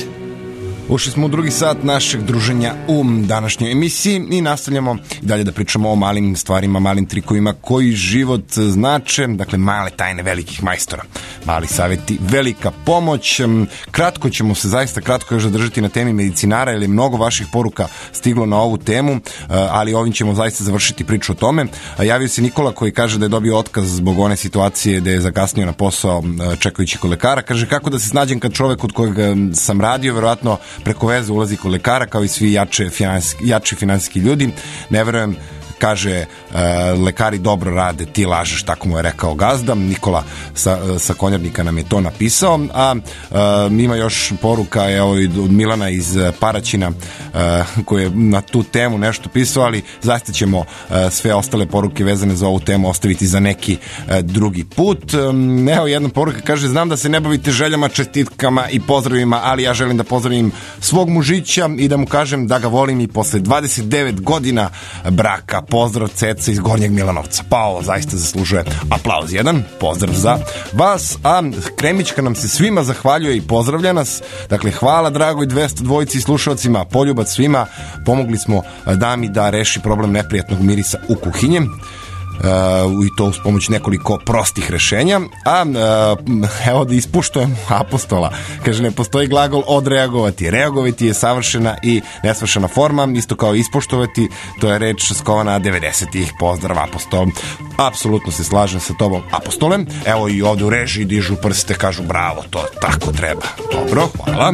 Ušli smo u drugi sat našeg druženja u današnjoj emisiji i nastavljamo i dalje da pričamo o malim stvarima, malim trikovima koji život znače, dakle male tajne velikih majstora. Mali savjeti, velika pomoć. Kratko ćemo se zaista kratko još zadržati na temi medicinara, jer je mnogo vaših poruka stiglo na ovu temu, ali ovim ćemo zaista završiti priču o tome. Javio se Nikola koji kaže da je dobio otkaz zbog one situacije da je zakasnio na posao čekajući kod lekara. Kaže kako da se snađem kad čovek od kojeg sam radio, verovatno preko veze ulazi kod lekara, kao i svi jače finansijski, jači finansijski ljudi. Ne verujem, kaže, e, lekari dobro rade, ti lažeš, tako mu je rekao gazda. Nikola sa, sa Konjarnika nam je to napisao, a e, ima još poruka evo, od Milana iz Paraćina e, koji je na tu temu nešto pisao, ali zaista ćemo e, sve ostale poruke vezane za ovu temu ostaviti za neki e, drugi put. E, evo jedna poruka, kaže, znam da se ne bavite željama, čestitkama i pozdravima, ali ja želim da pozdravim svog mužića i da mu kažem da ga volim i posle dvadeset devet godina braka. Pozdrav Ceca iz Gornjeg Milanovca. Pa ovo zaista zaslužuje aplauz jedan. Pozdrav za vas. A Kremićka nam se svima zahvaljuje i pozdravlja nas. Dakle, hvala dragoj dvesta dvojici slušalcima, poljubac svima. Pomogli smo dami da reši problem neprijatnog mirisa u kuhinji. Uh, i to uz pomoć nekoliko prostih rešenja. A uh, evo da ispuštujemo apostola. Kaže, ne postoji glagol odreagovati. Reagovati je savršena i nesvršena forma, isto kao ispoštovati, to je reč skovana devedesetih. Pozdrav apostol. Apsolutno se slažem sa tobom, apostole. Evo i ovde u režiji dižu prste, kažu bravo, to tako treba. Dobro, hvala.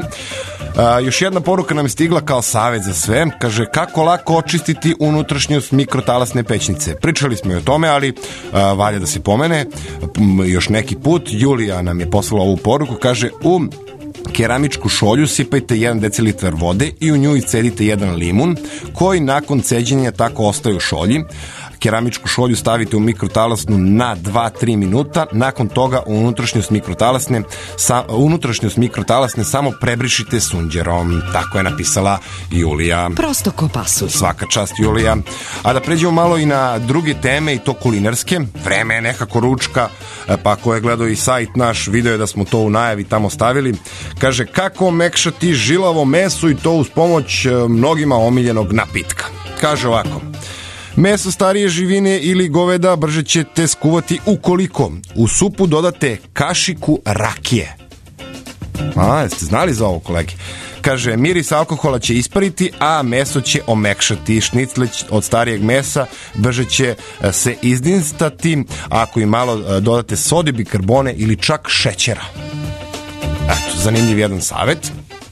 Uh, još jedna poruka nam je stigla kao savjet za sve. Kaže, kako lako očistiti unutrašnjost mikrotalasne pećnice. Pričali smo i o tome, ali uh, valja da se pomene još neki put. Julija nam je poslala ovu poruku. Kaže, u keramičku šolju sipajte jedan decilitar vode i u nju iscedite jedan limun koji nakon ceđenja tako ostaje u šolji. Keramičku šolju stavite u mikrotalasnu na dva do tri minuta. Nakon toga u unutrašnjost mikrotalasne, sa, unutrašnjost mikrotalasne samo prebrišite sunđerom. Tako je napisala Julija. Prosto ko pasulj. Svaka čast, Julija. A da pređemo malo i na druge teme, i to kulinarske. Vreme je nekako ručka, pa ko je gledao i sajt naš, video je da smo to u najavi tamo stavili. Kaže, kako omekšati žilavo meso i to uz pomoć mnogima omiljenog napitka. Kaže ovako: meso starije živine ili goveda brže ćete skuvati ukoliko u supu dodate kašiku rakije. A, jeste znali za ovo, kolege? Kaže, miris alkohola će ispariti, a meso će omekšati. Šnicle od starijeg mesa brže će se izdinstati ako i malo dodate sode, bikarbone ili čak šećera. Eto, zanimljiv jedan savjet.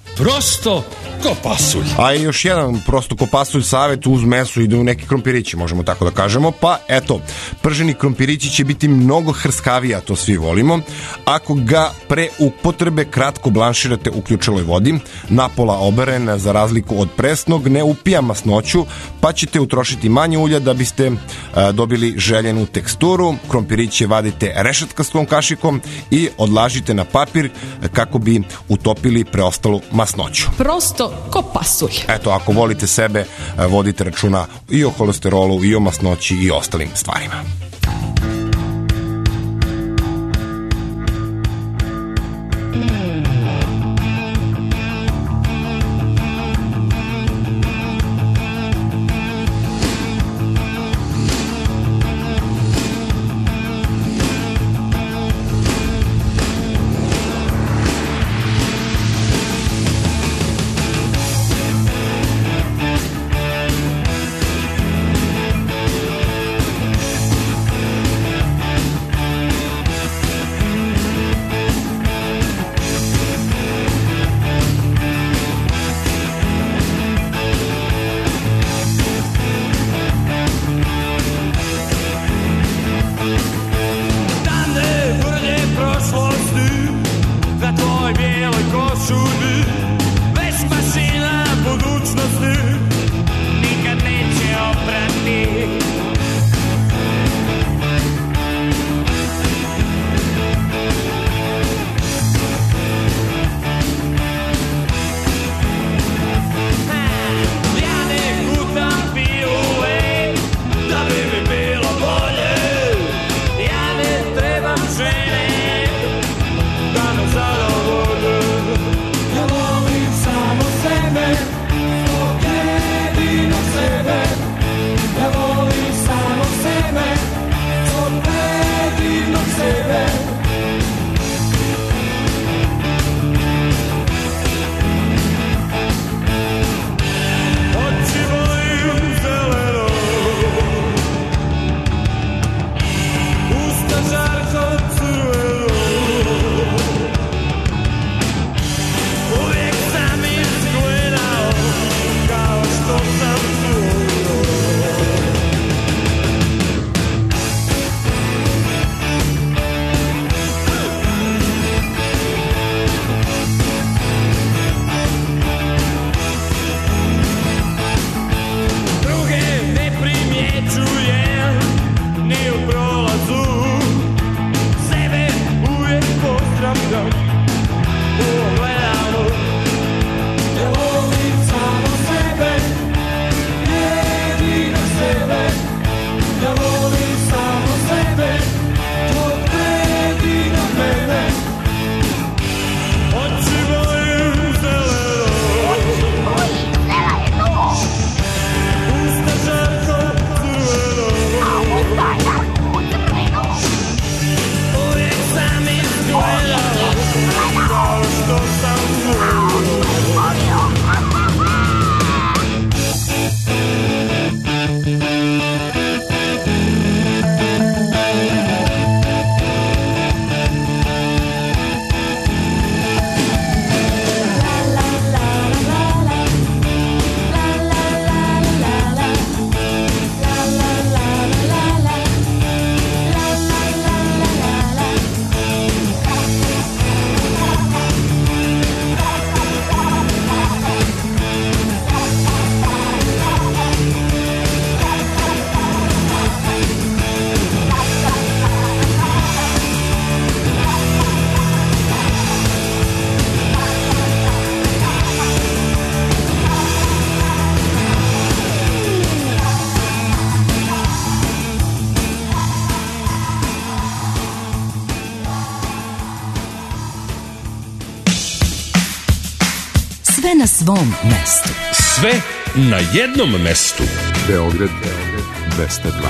Prosto ko pasulj. A i još jedan prosto ko pasulj savjet, uz meso idu neki krompirići, možemo tako da kažemo. Pa eto, prženi krompirići će biti mnogo hrskaviji, a to svi volimo, ako ga pre upotrebe kratko blanširate u ključeloj vodi, napola oberen, za razliku od presnog, ne upija masnoću, pa ćete utrošiti manje ulja da biste a, dobili željenu teksturu. Krompiriće vadite rešetkastom kašikom i odlažite na papir kako bi utopili preostalu masnoću. Prosto ko pasulj. Eto, ako volite sebe, vodite računa i o holesterolu, i o masnoći i ostalim stvarima. Zadovoljno malo što sam čuo. Sve na svom mestu. Sve na jednom mestu. Beograd dvesta dva.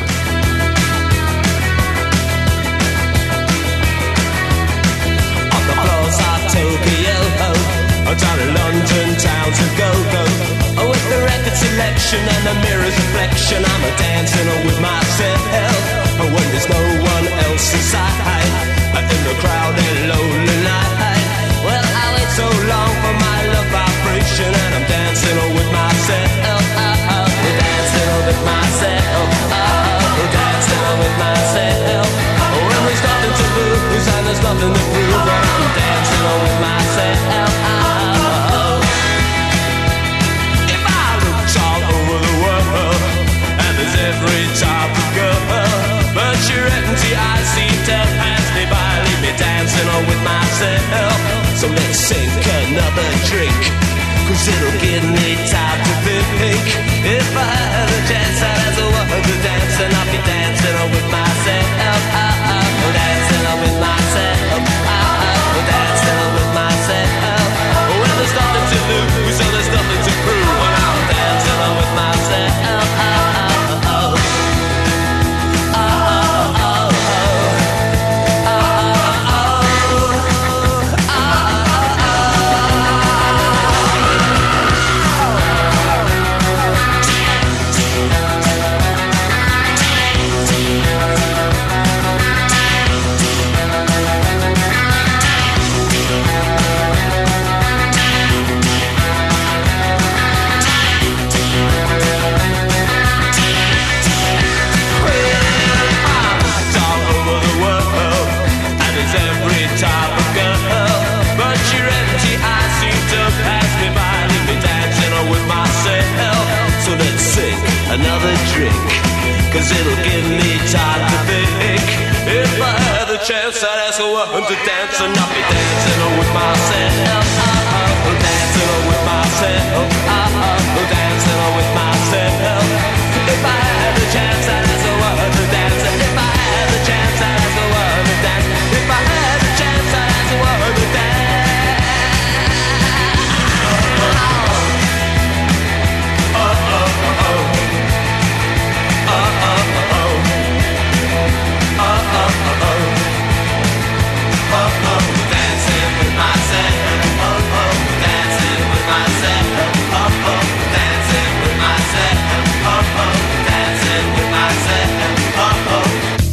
On the floors of Tokyo, down in London town to go-go. With the record selection and the mirror's reflection, I'm a dancing with myself. When there's no one else inside, in the crowded lonely night. Well, I wait so long for my love vibration, and I'm dancing with myself. Dancing with myself. Dancing with myself. When there's nothing to lose and there's nothing to prove, I'm dancing with myself. If I looked all over the world, and there's every type of girl, but your empty eyes seem to pass me by, leave me dancing with myself. So let's sink another drink, cause it'll give me time to think. If I had a chance, I'd as a woman to dance, and I'll be dancing with myself. Dancing with myself. Dancing with myself. When there's nothing to lose, so there's nothing to prove, when I'm dancing with myself. Another drink, cause it'll give me time to think. If I had the chance, I'd ask a woman to dance, and I'll be dancing with myself. Dancing with myself. Dancing with myself. If I had the chance, I'd ask a woman to dance. If I had the chance, I'd ask a woman to dance. If I had the chance, I'd ask a woman to dance. Dancing with myself. Dancing with myself. Dancing with myself. Dancing with myself.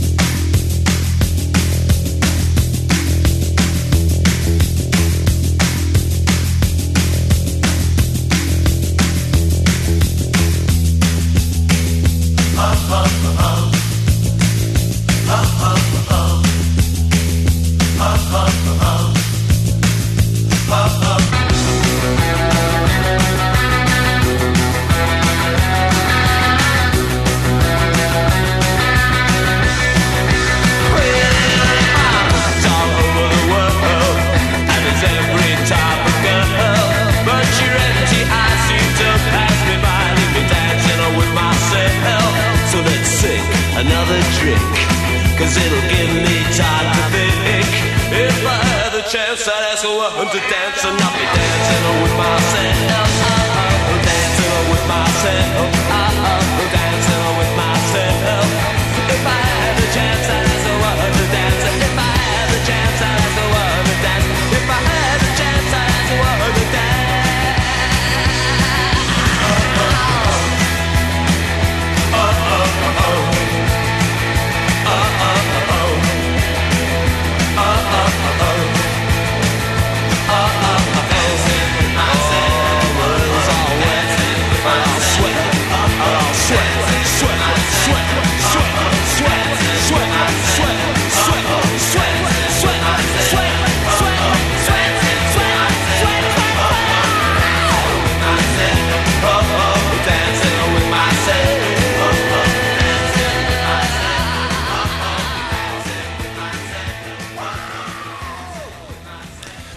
Another drink, cause it'll give me time to think. If I had the chance, I'd ask a woman to dance, and I'll be dancing with myself. Dancing with myself. Dancing with myself. If I had the chance, I'd ask a woman to dance. If I had the chance, I'd ask a woman to dance. If I had the chance.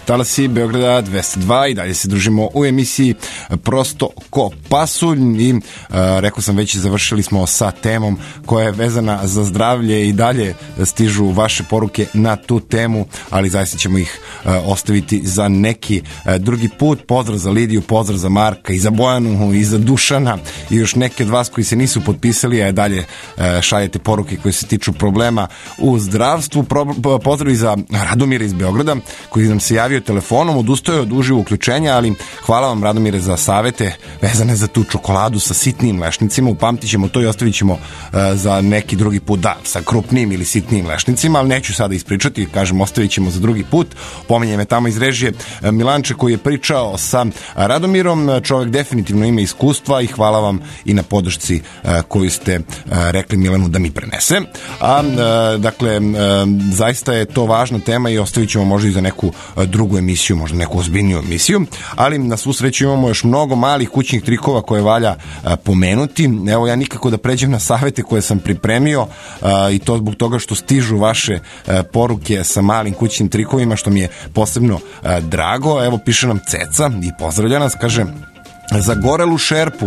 talasi Beograda dvesta dva i dalje se družimo u emisiji Prosto ko pasulj i uh, rekao sam već završili smo sa temom koja je vezana za zdravlje i dalje stižu vaše poruke na tu temu, ali zaista ćemo ih uh, ostaviti za neki uh, drugi put. Pozdrav za Lidiju, pozdrav za Marka i za Bojanu i za Dušana i još neke od vas koji se nisu potpisali, a dalje uh, šaljete poruke koje se tiču problema u zdravstvu. Pro, pozdrav i za Radomira iz Beograda koji nam se javio telefonom, odustao je od uživog uključenja, ali hvala vam Radomire za savete vezane za tu čokoladu sa sitnim lešnicima. Upamtit ćemo to i ostavit ćemo uh, za neki drugi put, da, sa krupnim ili sitnim lešnicima, ali neću sada ispričati, kažem, ostavit ćemo za drugi put. Pominje me tamo iz režije uh, Milanče koji je pričao sa Radomirom, čovjek definitivno ima iskustva i hvala vam i na podršci uh, koju ste uh, rekli Milanu da mi prenese. A, uh, dakle, uh, zaista je to važna tema i ostavit ćemo možda i za neku uh, drugu emisiju, možda neku ozbiljniju emisiju, ali na svu sreću imamo još mnogo malih kućnih trikova koje valja a, pomenuti. Evo, ja nikako da pređem na savete koje sam pripremio a, i to zbog toga što stižu vaše a, poruke sa malim kućnim trikovima, što mi je posebno a, drago. Evo, piše nam Ceca i pozdravlja nas, kaže: za gorelu šerpu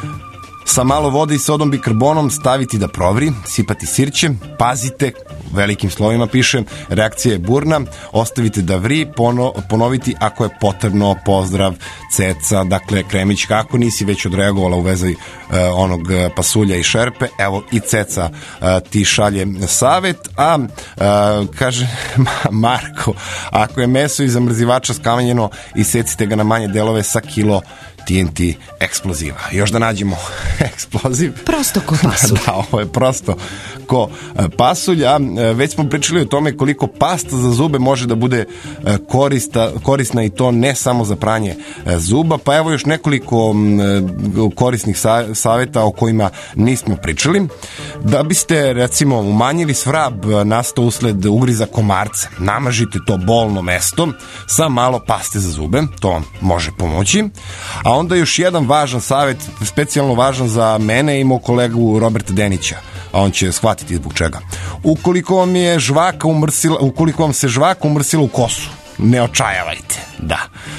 sa malo vode i sodom bikarbonom staviti da provri, sipati sirće, pazite, velikim slovima piše, reakcija je burna, ostavite da vri, pono, ponoviti ako je potrebno. Pozdrav Ceca. Dakle, Kremić, kako nisi već odreagovala u vezi uh, onog pasulja i šerpe, evo i Ceca uh, ti šalje savet. A uh, kaže Marko, ako je meso iz zamrzivača skamenjeno, isecite ga na manje delove sa kilo T N T eksploziva. Još da nađemo eksploziv. Prosto ko pasulj. Da, ovo je prosto ko pasulj. A već smo pričali o tome koliko pasta za zube može da bude korista, korisna i to ne samo za pranje zuba. Pa evo još nekoliko korisnih savjeta o kojima nismo pričali. Da biste, recimo, umanjili svrab nastao usled ugriza komarca, namažite to bolno mesto sa malo paste za zube. To vam može pomoći. A onda još jedan važan savjet, specijalno važan za mene i moj kolegu Roberta Denića, a on će shvatiti zbog čega. Ukoliko vam je žvaka umrsila, ukoliko vam se žvaka umrsila u kosu, ne očajavajte. Da,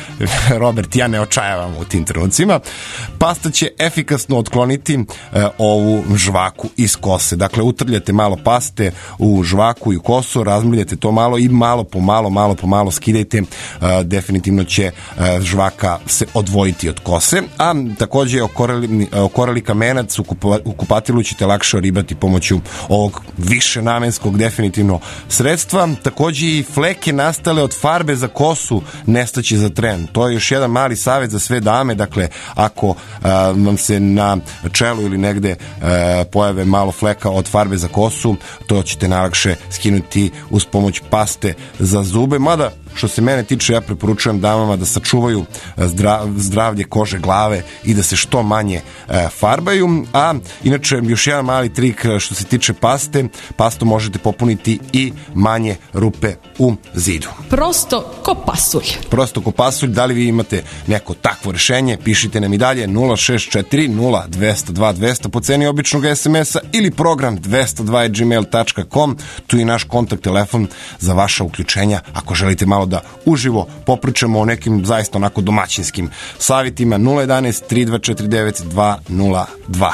Robert, ja ne očajavam u tim trenucima. Pasta će efikasno otkloniti e, ovu žvaku iz kose. Dakle, utrljate malo paste u žvaku i u kosu, razmrljate to malo i malo po malo, malo po malo skidajte. E, definitivno će e, žvaka se odvojiti od kose. A takođe okoreli, okoreli kamenac u, kupa, u kupatilu ćete lakše oribati pomoću ovog višenamenskog definitivno sredstva. Takođe i fleke nastale od farbe za kosu nestaće za tren. To je još jedan mali savjet za sve dame. Dakle, ako a, vam se na čelu ili negde a, pojave malo fleka od farbe za kosu, to ćete najlakše skinuti uz pomoć paste za zube. Mada, što se mene tiče, ja preporučujem damama da sačuvaju zdrav, zdravlje kože glave i da se što manje e, farbaju. A inače, još jedan mali trik što se tiče paste, pastu možete popuniti i manje rupe u zidu. Prosto ko pasulj. Prosto ko pasulj. Da li vi imate neko takvo rešenje? Pišite nam i dalje nula šest četiri nula dvesta dva dvesta po ceni običnog es em esa ili program dvesta dva at gmail tačka com. Tu je naš kontakt telefon za vaša uključenja ako želite malo da uživo popričamo o nekim zaista onako domaćinskim savjetima. Nula jedanaest tri dva četiri devet dva nula dva.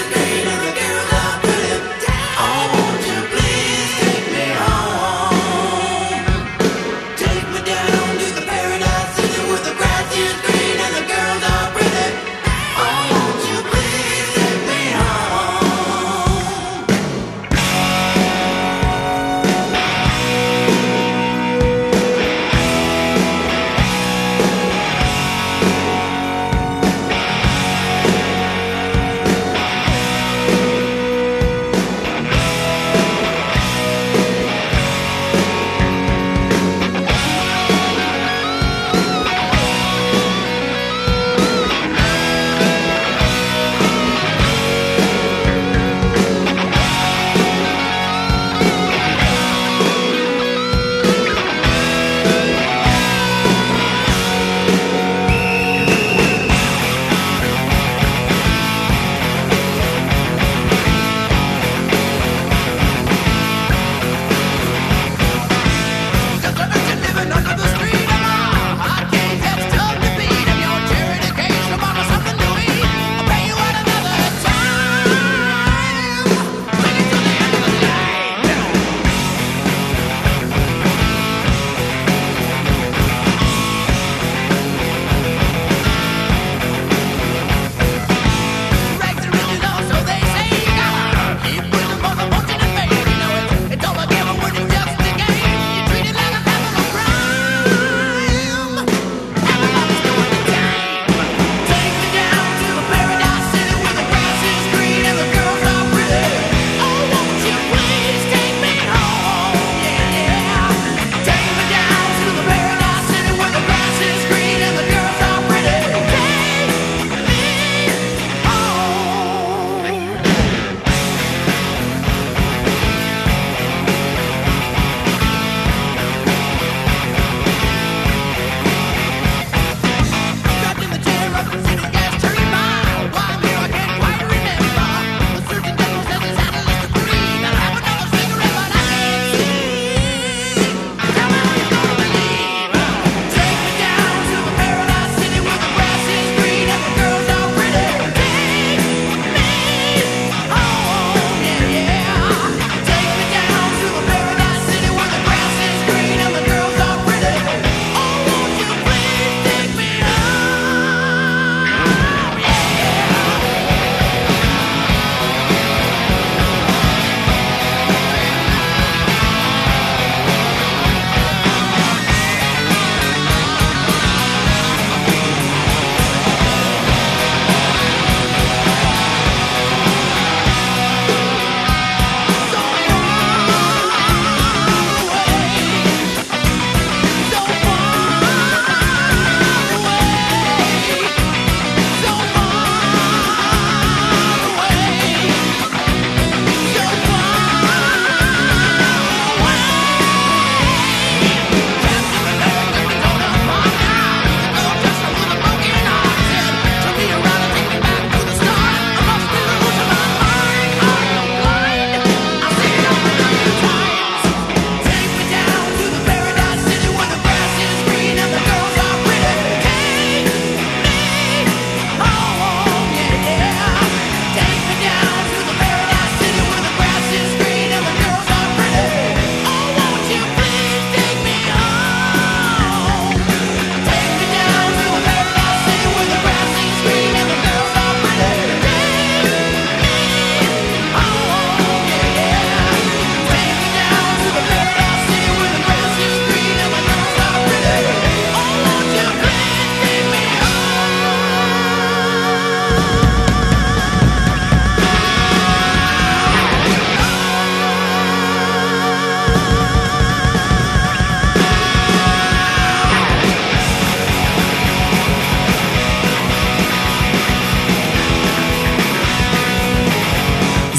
Take me home.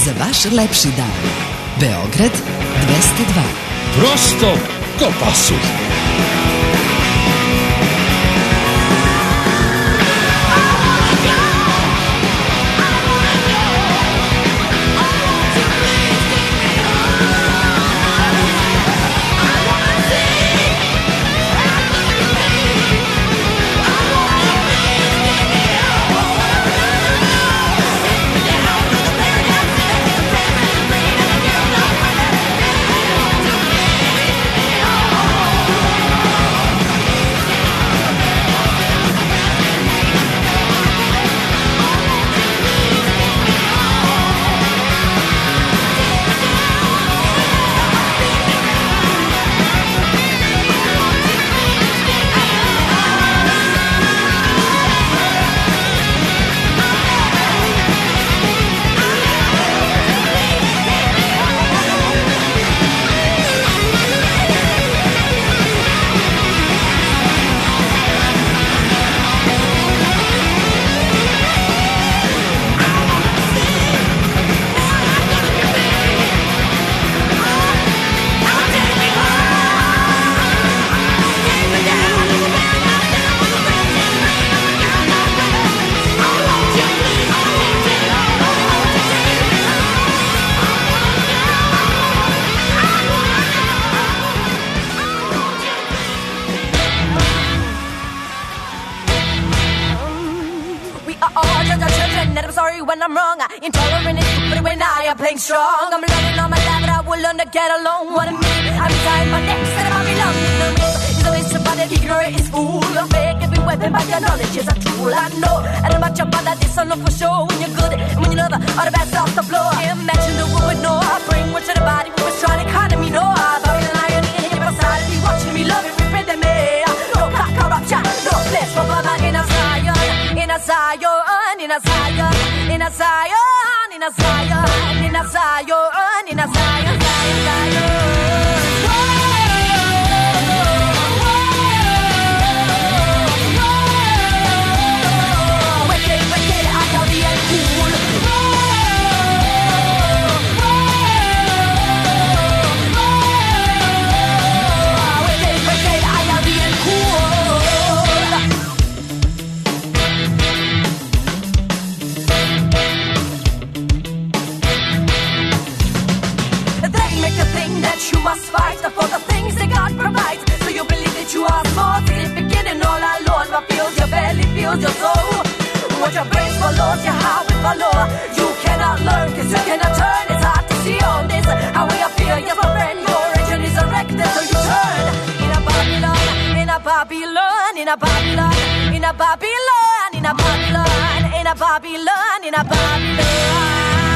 za vaš lepši dan. Beograd dvesta dva. Prosto ko pasulj. When I'm wrong, intolerant and stupid when I am playing strong. I'm learning on my life that I will learn to get along. What a minute, I'm tying my neck, said I belong in the room. He's always somebody ignorant is fool. Fake every weapon by your knowledge is a tool. I know, and I'm much about that, this I know for sure. When you're good and when you love, all the best off the floor. Imagine the room with no bring words to the body, we're trying to economy, no. About an irony in your society, watching me love every friend that may. No corruption, no place for brother in a Zion, in a Zion, in a Zion. In a Zion, in a Zion, in a Zion, in a Zion, Zion, Zion. Wicked, wicked, I can be a cool. Wicked, wicked, I can be a cool. You must fight for the things that God provides. So you believe that you are small, significant and all alone. What fills your belly, fills your soul. What your brains follows, your how it follow. You cannot learn, cause you cannot turn. It's hard to see all this, how we appear. Yes, my friend, your origin is erected, so you turn. In a Babylon, in a Babylon, in a Babylon, in a Babylon, in a Babylon, in a Babylon, in a Babylon.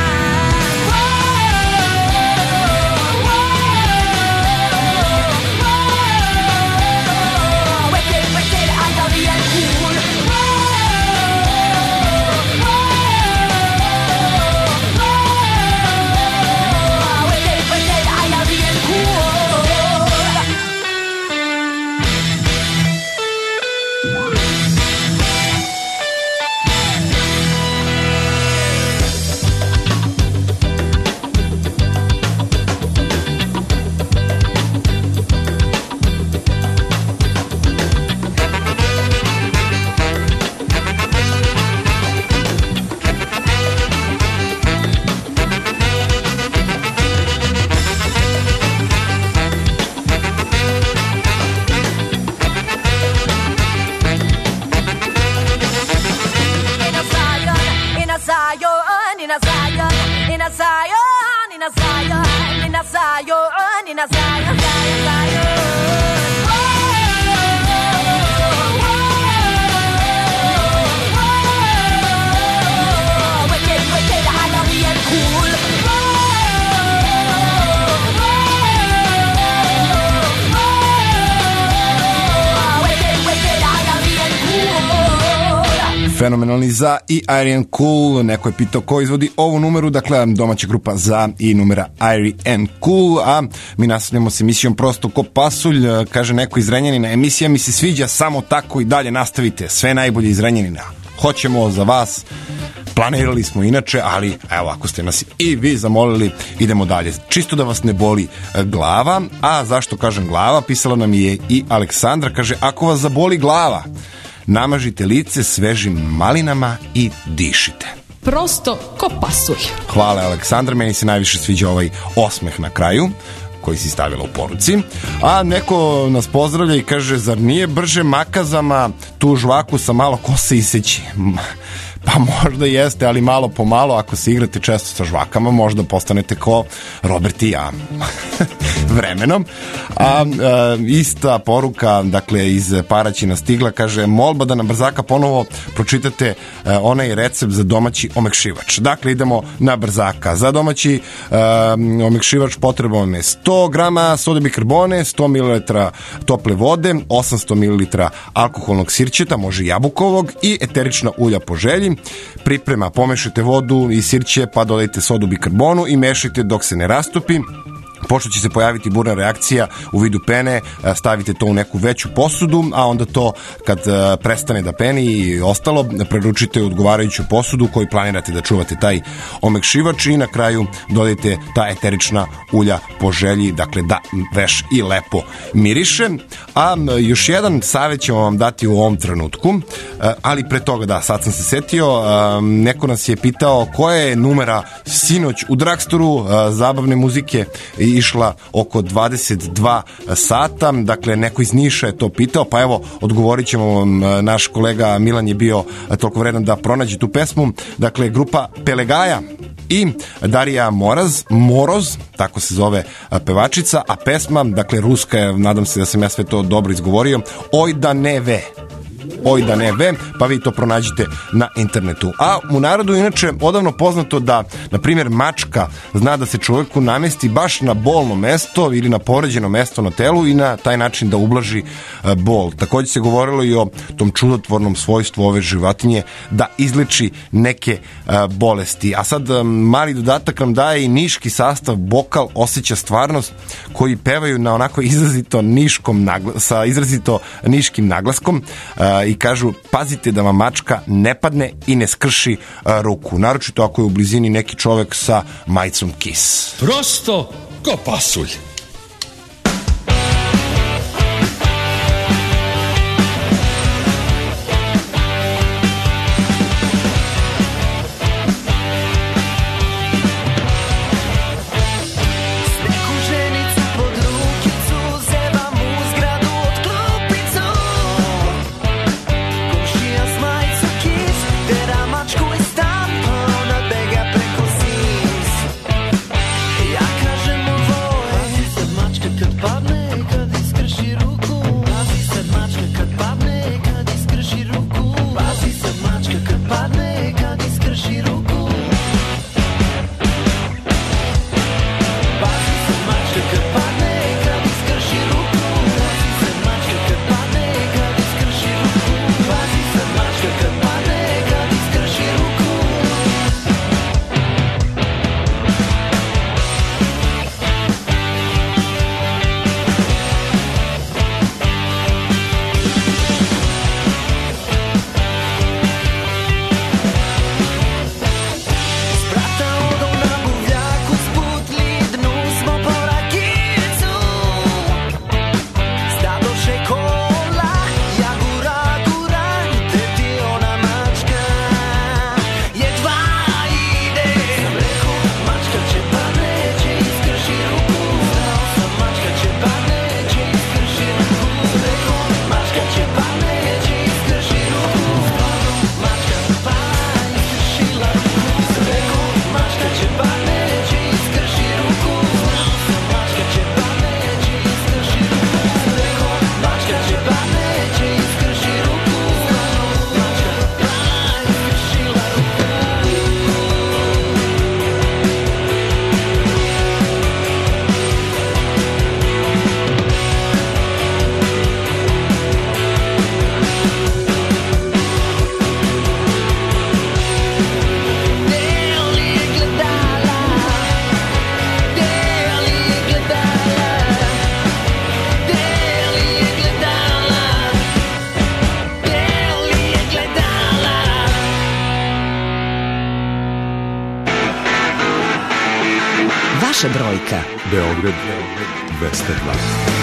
Fenomenalni Za i Irie and Cool. Neko je pitao ko izvodi ovu numeru, dakle domaća grupa Za i numera Irie and Cool, a mi nastavljamo s emisijom Prosto ko pasulj. Kaže neko iz Renjanina, emisija mi se sviđa, samo tako i dalje nastavite, sve najbolje iz Renjanina. hoćemo za vas. Planirali smo inače, ali evo, ako ste nas i vi zamolili, idemo dalje. Čisto da vas ne boli glava, a zašto kažem glava, pisala nam je i Aleksandra, kaže, ako vas zaboli glava, namažite lice svežim malinama i dišite. Prosto ko pasulj. Hvala, Aleksandra, meni se najviše sviđa ovaj osmeh na kraju koji si stavila u poruci. A neko nas pozdravlja i kaže, zar nije brže makazama tu žvaku sa malo kose iseći? Pa možda jeste, ali malo po malo, ako se igrate često sa žvakama, možda postanete ko Robert i ja. Vremenom. A, a ista poruka, dakle, iz Paraćina stigla, kaže, molba da na brzaka ponovo pročitate a, onaj recept za domaći omekšivač. Dakle, idemo na brzaka. Za domaći a, omekšivač potrebno je sto grama sode bikarbone, sto mililitara tople vode, osamsto mililitara alkoholnog sirćeta, može jabukovog, i eterična ulja po želji. Priprema, pomešajte vodu i sirće, pa dodajte sodu bikarbonu i mešajte dok se ne rastopi. Pošto će se pojaviti burna reakcija u vidu pene, stavite to u neku veću posudu, a onda to kad prestane da peni i ostalo, preručite u odgovarajuću posudu koju planirate da čuvate taj omekšivač i na kraju dodajte ta eterična ulja po želji, dakle da veš i lepo miriše. A još jedan savjet ćemo vam dati u ovom trenutku, ali pre toga, da, sad sam se setio, neko nas je pitao koja je numera sinoć u Dragstoru zabavne muzike išla oko dvadeset dva sata, dakle neko iz Niša je to pitao, pa evo odgovorit ćemo vam, naš kolega Milan je bio toliko vredan da pronađe tu pesmu, dakle grupa Pelegaja i Darija Moraz, Moroz, tako se zove pevačica, a pesma, dakle ruska je, nadam se da sam ja sve to dobro izgovorio, Oj da ne ve. Oj da ne ve, pa vi to pronađite na internetu. A u narodu inače odavno poznato da, na primjer, mačka zna da se čovjeku namesti baš na bolno mesto ili na povređeno mesto na telu i na taj način da ublaži uh, bol. Također se govorilo i o tom čudotvornom svojstvu ove životinje da izleči neke uh, bolesti. A sad um, mali dodatak nam daje i niški sastav Bokal osjeća stvarnost, koji pevaju na onako izrazito niškom nagla, sa izrazito niškim naglaskom uh, i kažu, pazite da vam mačka ne padne i ne skrši a, ruku. Naročito ako je u blizini neki čovek sa majicom Kiss. Prosto ko pasulj. Ja kažem, voj naša brojka. Beograd dvesta dva.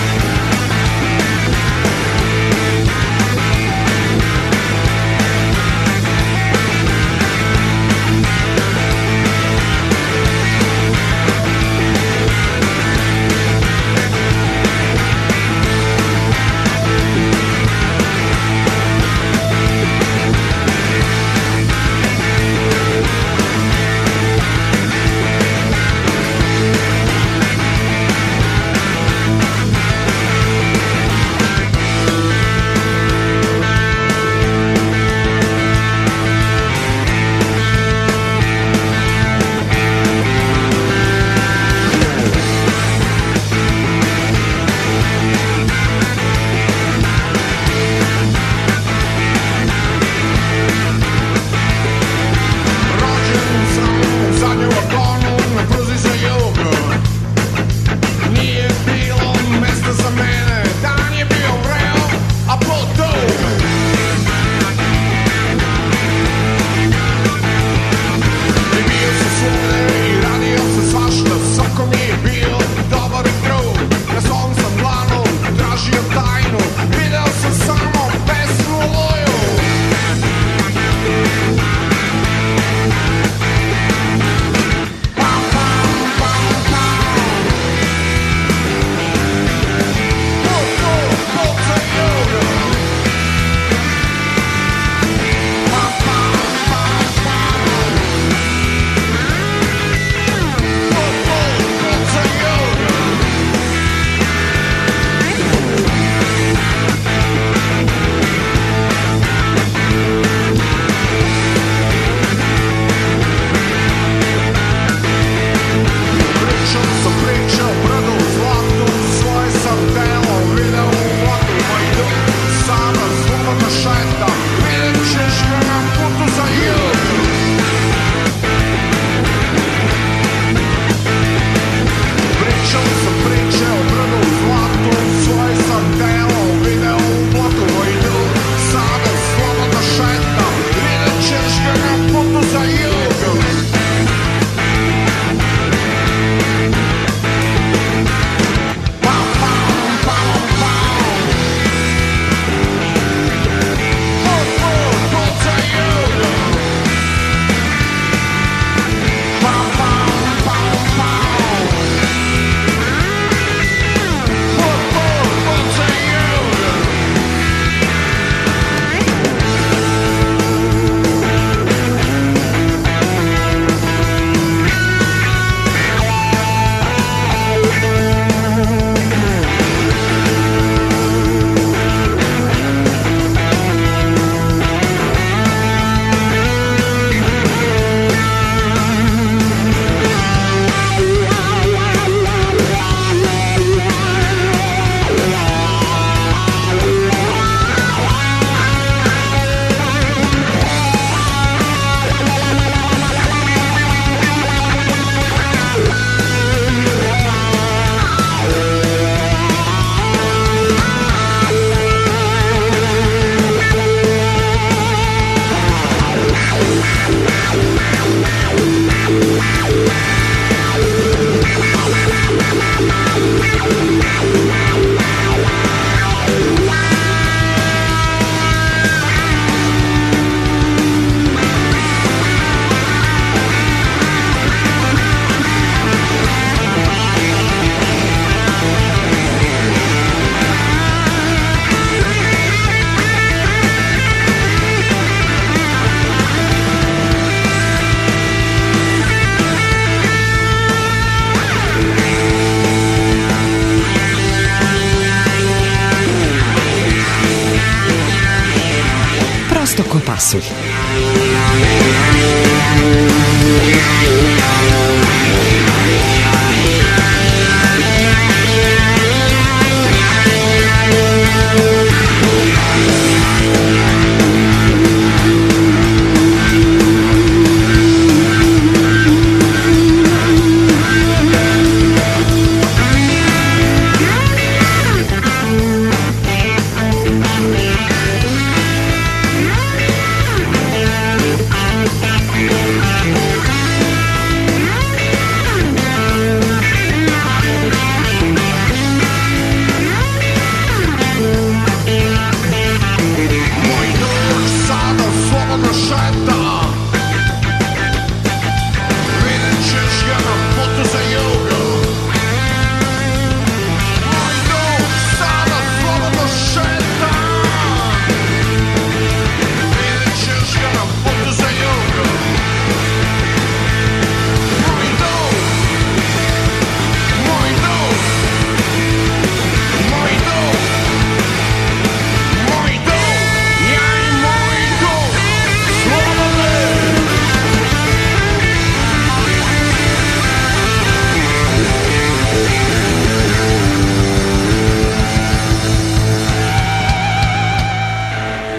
Ko pasulj.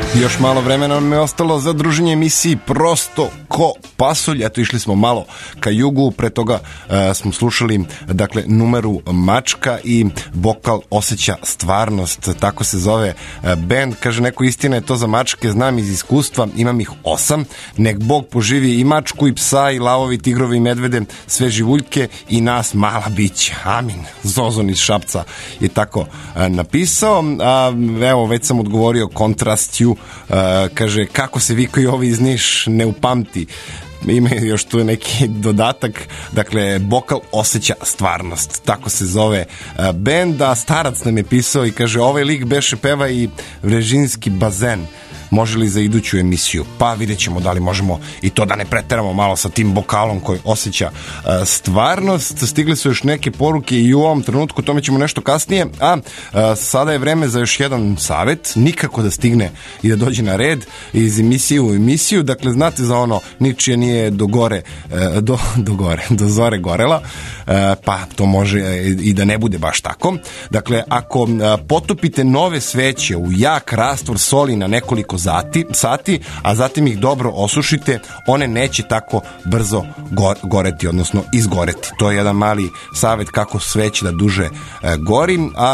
Još malo vremena nam je ostalo za druženje emisiji Prosto ko pasulj. Eto, išli smo malo ka jugu, pre toga uh, smo slušali dakle numeru Mačka i Bokal osjeća stvarnost, tako se zove uh, band. Kaže neko, istina je to za mačke, znam iz iskustva, imam ih osam. Nek Bog poživi i mačku i psa i lavovi, tigrovi i medvede, sve živuljke i nas mala bića. Amin. Zozon iz Šapca je tako uh, napisao. A evo, već sam odgovorio kontrastju. Uh, kaže, kako se vi koji ovi iz Niš ne upamti. Ima još tu neki dodatak, dakle Bokal osjeća stvarnost, tako se zove uh, bend. A Starac nam je pisao i kaže, ovaj lik beše peva i Vrežinski bazen, može li za iduću emisiju? Pa vidjet ćemo da li možemo i to, da ne preteramo malo sa tim Bokalom koji osjeća uh, stvarnost. Stigle su još neke poruke i u ovom trenutku, tome ćemo nešto kasnije, a uh, sada je vreme za još jedan savjet, nikako da stigne i da dođe na red iz emisije u emisiju. Dakle, znate za ono, ničije nije do gore, uh, do, do gore, do zore gorela, uh, pa to može i da ne bude baš tako. Dakle, ako uh, potopite nove sveće u jak rastvor soli na nekoliko Zati, sati, a zatim ih dobro osušite, one neće tako brzo go, goreti, odnosno izgoreti. To je jedan mali savjet kako sveće da duže e, gori, a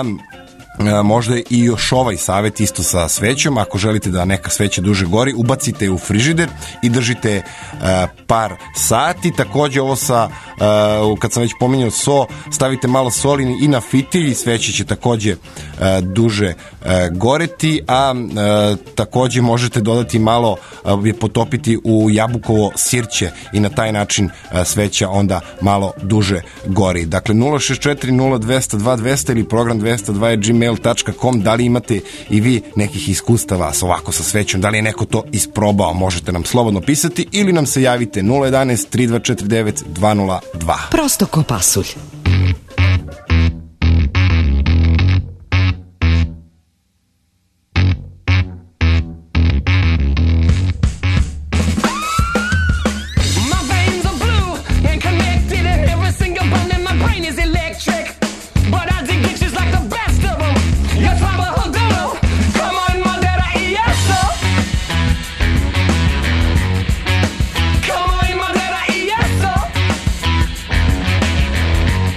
E, možda i još ovaj savjet isto sa svećom. Ako želite da neka sveća duže gori, ubacite je u frižider i držite e, par sati. Također ovo sa, e, kad sam već pominjao so, stavite malo soli i na fitilj i sveće će također e, duže e, goreti, a e, također možete dodati malo, e, potopiti u jabukovo sirće i na taj način e, sveća onda malo duže gori. Dakle, nula šest četiri nula dvesta dva dvesta ili program dvesta dva je gmail tačka com. Da li imate i vi nekih iskustava s ovako sa svećom, da li je neko to isprobao, možete nam slobodno pisati ili nam se javite nula jedanaest tri dva četiri devet dva nula dva. Prosto ko pasulj. Come on, Madera, y eso.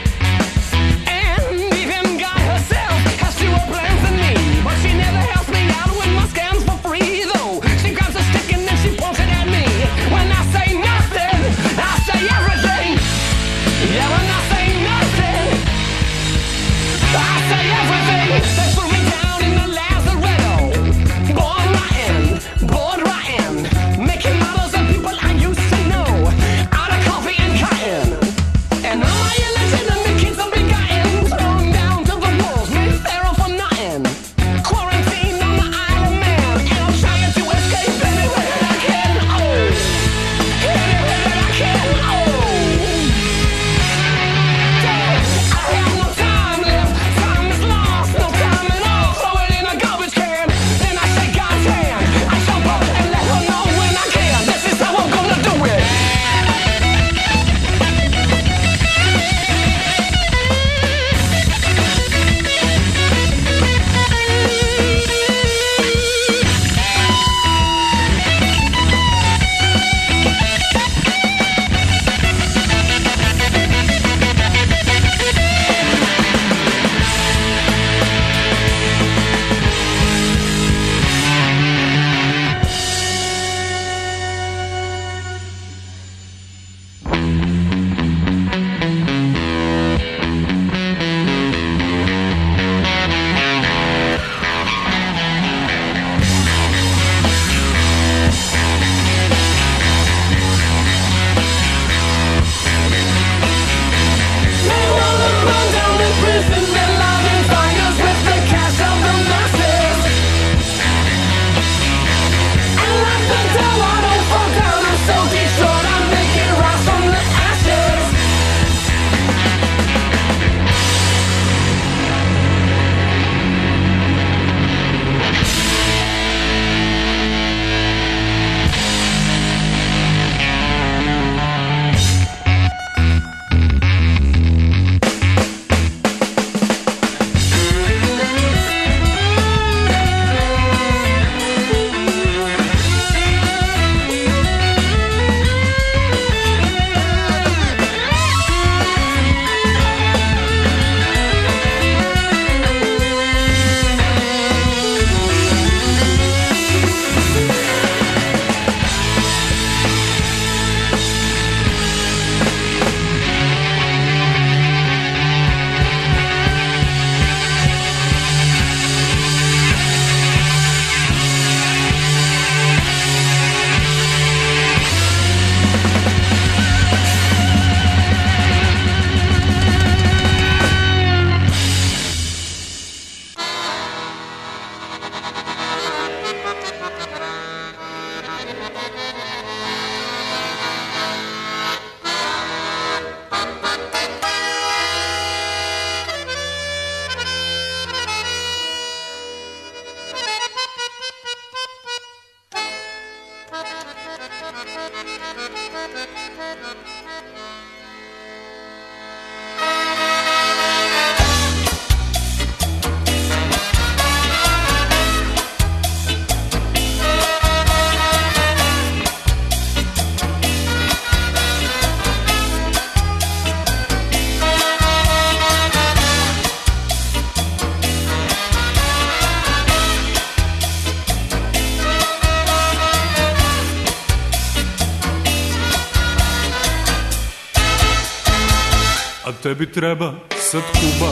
Tebi treba sad Kuba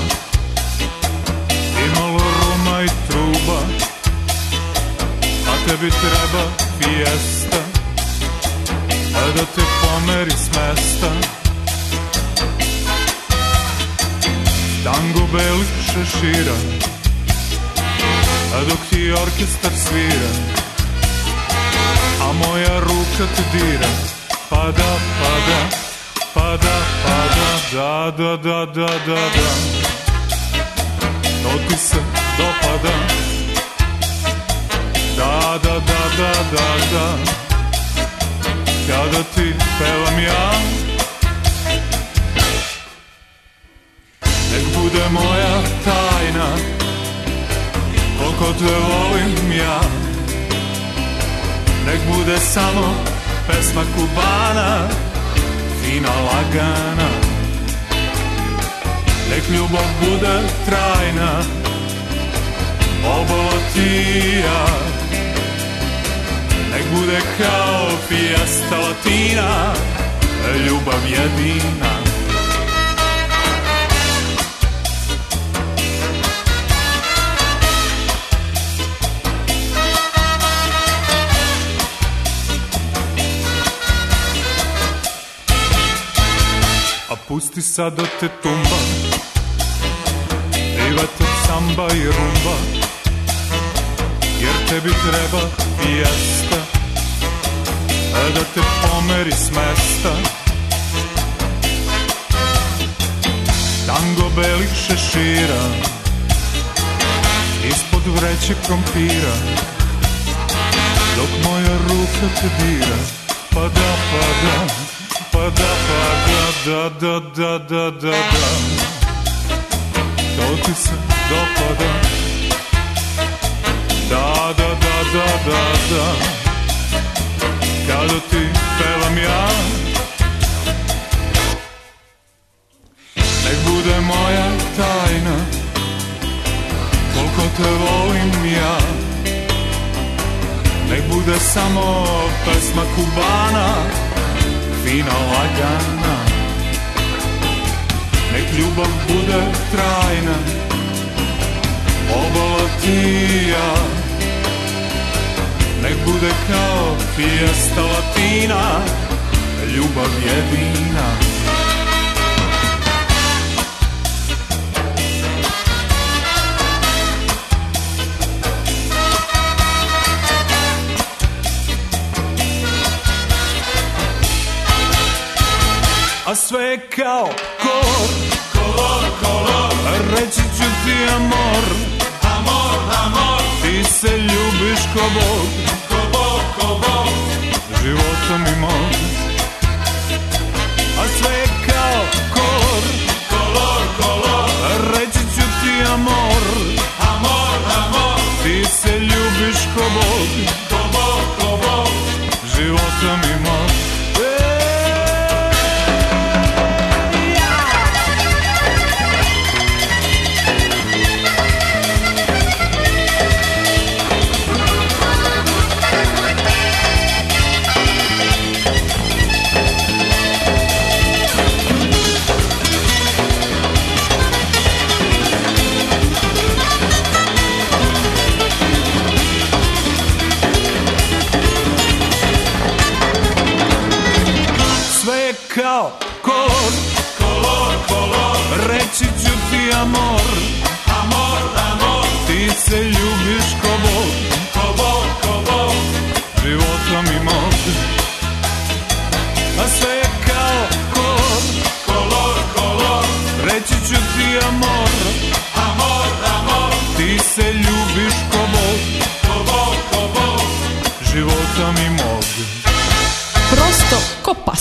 i malo ruma i truba, a tebi treba fiesta, a da te pomeri s mesta. Tango belih šešira, a dok ti orkestar svira, a moja ruka te dira, pada, pada, pada, pada, da, da, da, da, da, da. To ti se dopada, da, da, da, da, da, da. Kada ti pevam ja, nek bude moja tajna, koliko te volim ja. Nek bude samo pesma Kubana, fina, lagana. Nek ljubav bude trajna, obola ti ja. Nek bude kao fiesta latina, ljubav jedina. A pusti sad da te tumba, i vetar, samba i rumba, jer tebi treba fiesta, da te pomeri s mesta. Tango belih šešira, ispod vreće krompira, dok moja ruka te dira, pada, pada, pada, pada, da, da, da, da, da, da. To ti se dopada, da, da, da, da, da, da. Kada ti pevam ja, nek bude moja tajna, koliko te volim ja. Nek bude samo pesma Kubana, fina, lagana. Nek ljubav bude trajna, obola ti ja. Nek bude kao fiesta latina, ljubav jedina. A sve kao kolor, kolor, kolor. Reći ću ti amor, amor, amor. Ti se ljubiš ko Bog, ko Bog, ko Bog, životom i mog. A sve kao kolor, kolor, kolor. Reći ću ti amor, amor, amor. Ti se ljubiš ko Bog, ko Bog, ko Bog, životom i mog. Kao kolor, kolor, kolor. Reći ću ti amor, amor, amor. Ti se ljubiš ko Bog, ko Bog, ko Bog, životom i mog. A sve je kao kolor, kolor,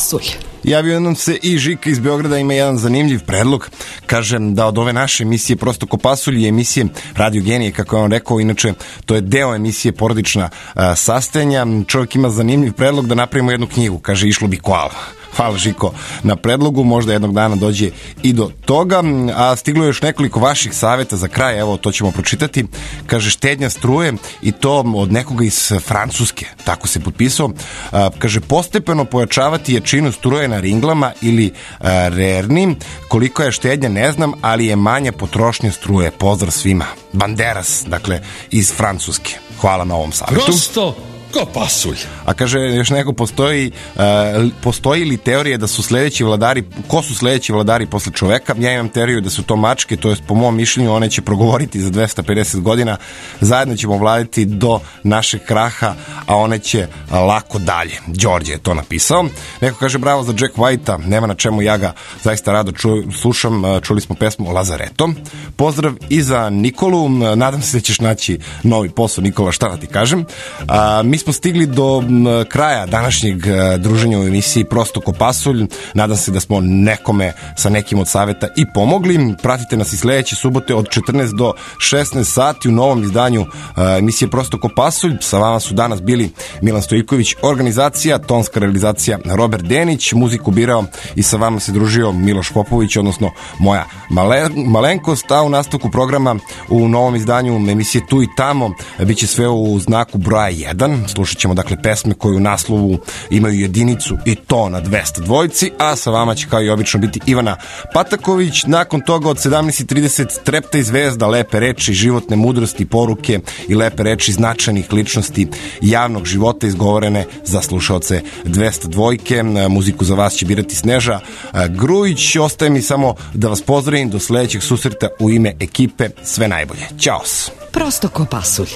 pasulj. Javio nam se i Žika iz Beograda, ima jedan zanimljiv predlog. Kažem da od ove naše emisije Prosto ko pasulj i emisije Radio Genije, kako je on rekao, inače to je deo emisije Porodična a, sastajanja. Čovjek ima zanimljiv predlog da napravimo jednu knjigu. Kaže, išlo bi koala. Hvala Žiko na predlogu, možda jednog dana dođe i do toga, a stiglo je još nekoliko vaših savjeta za kraj, evo to ćemo pročitati. Kaže, štednja struje i to od nekoga iz Francuske, tako se potpisao. A, kaže, postepeno pojačavati jačinu struje na ringlama ili a, rerni, koliko je štednja ne znam, ali je manja potrošnja struje. Pozdrav svima. Banderas, dakle, iz Francuske. Hvala na ovom savjetu. Prosto ko pasulj. A kaže, još neko postoji, uh, postoji li teorije da su sledeći vladari, ko su sledeći vladari posle čoveka? Ja imam teoriju da su to mačke, to jest po mom mišljenju one će progovoriti za dvesta pedeset godina, zajedno ćemo vladati do našeg kraha, a one će lako dalje. Đorđe je to napisao. Neko kaže, bravo za Jack Whitea, nema na čemu, ja ga zaista rado ču, slušam, čuli smo pesmu Lazareto. Pozdrav i za Nikolu, nadam se da ćeš naći novi posao, Nikola, šta da ti kažem. A, mi smo stigli do kraja današnjeg druženja u emisiji Prosto ko pasulj. Nadam se da smo nekome sa nekim od savjeta i pomogli. Pratite nas i sledeće subote od četrnaest do šesnaest sati u novom izdanju emisije Prosto ko pasulj. Sa vama su danas bili Milan Stojiković, organizacija, tonska realizacija Robert Denić, muziku birao i sa vama se družio Miloš Popović, odnosno moja male, malenkost, a u nastavku programa u novom izdanju emisije Tu i tamo biće sve u znaku broja jedan. Slušat ćemo dakle pesme koje u naslovu imaju jedinicu i to na dvesta dvojci, a sa vama će kao i obično biti Ivana Pataković. Nakon toga od sedamnaest i trideset Trepta i zvezda, lepe reči, životne mudrosti, poruke i lepe reči značajnih ličnosti javnog života izgovorene za slušaoce dvesta dvojke. Muziku za vas će birati Sneža Grujić. Ostaje mi samo da vas pozdravim do sledećeg susreta u ime ekipe. Sve najbolje. Ćao. Prosto ko pasulj.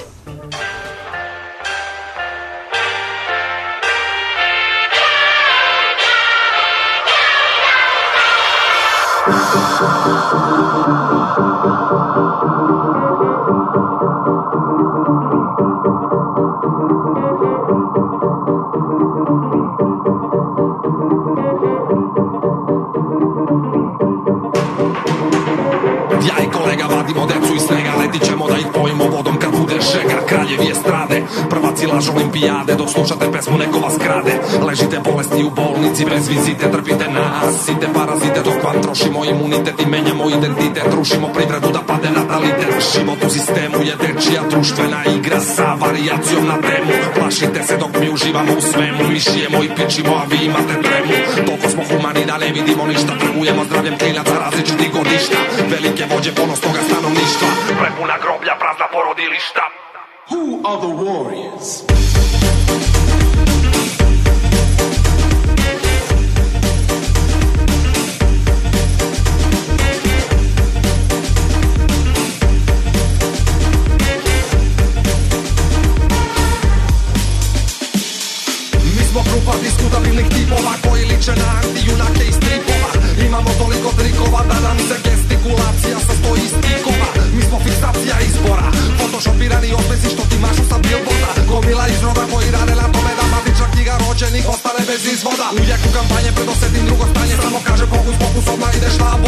Ja i kolega vadimo decu iz snega, letit ćemo da ih pojimo vodom kad bude žega. Kraljevi estrade, prvaci laž olimpijade, dok slušate pesmu neko vas krade. Ležite bolesti u bolnici, bez vizite, trpite nasite, parazite, dok vam trošimo imunitet i menjamo identitet. Rušimo privredu da pade natalitet. Život u sistemu je dečija društvena igra sa varijacijom na temu. Plašite se dok mi uživamo u svemu, mi šijemo i pičimo, a vi imate tremu. Toliko smo humani da ne vidimo ništa, trgujemo zdravljem klinaca različitih godišta. Velike vođe, ponos toga stanovništva, prepuna groblja, prazna porodilišta. Who are the warriors? Mi smo grupa diskutabilnih tipova koji liče na antijunake iz stripova. Imamo toliko trikova da nam se gestikulacija sastoji iz tikova. Mi smo fiksacija izbora, photoshopirani osmesi što ti mašu sa billboarda. Gomila izroda koji rade na tome da matična knjiga rođenih ostane bez izvoda. U jeku kampanje predosetim drugo stanje, samo kaže fokus, fokus, odmah ideš tamo.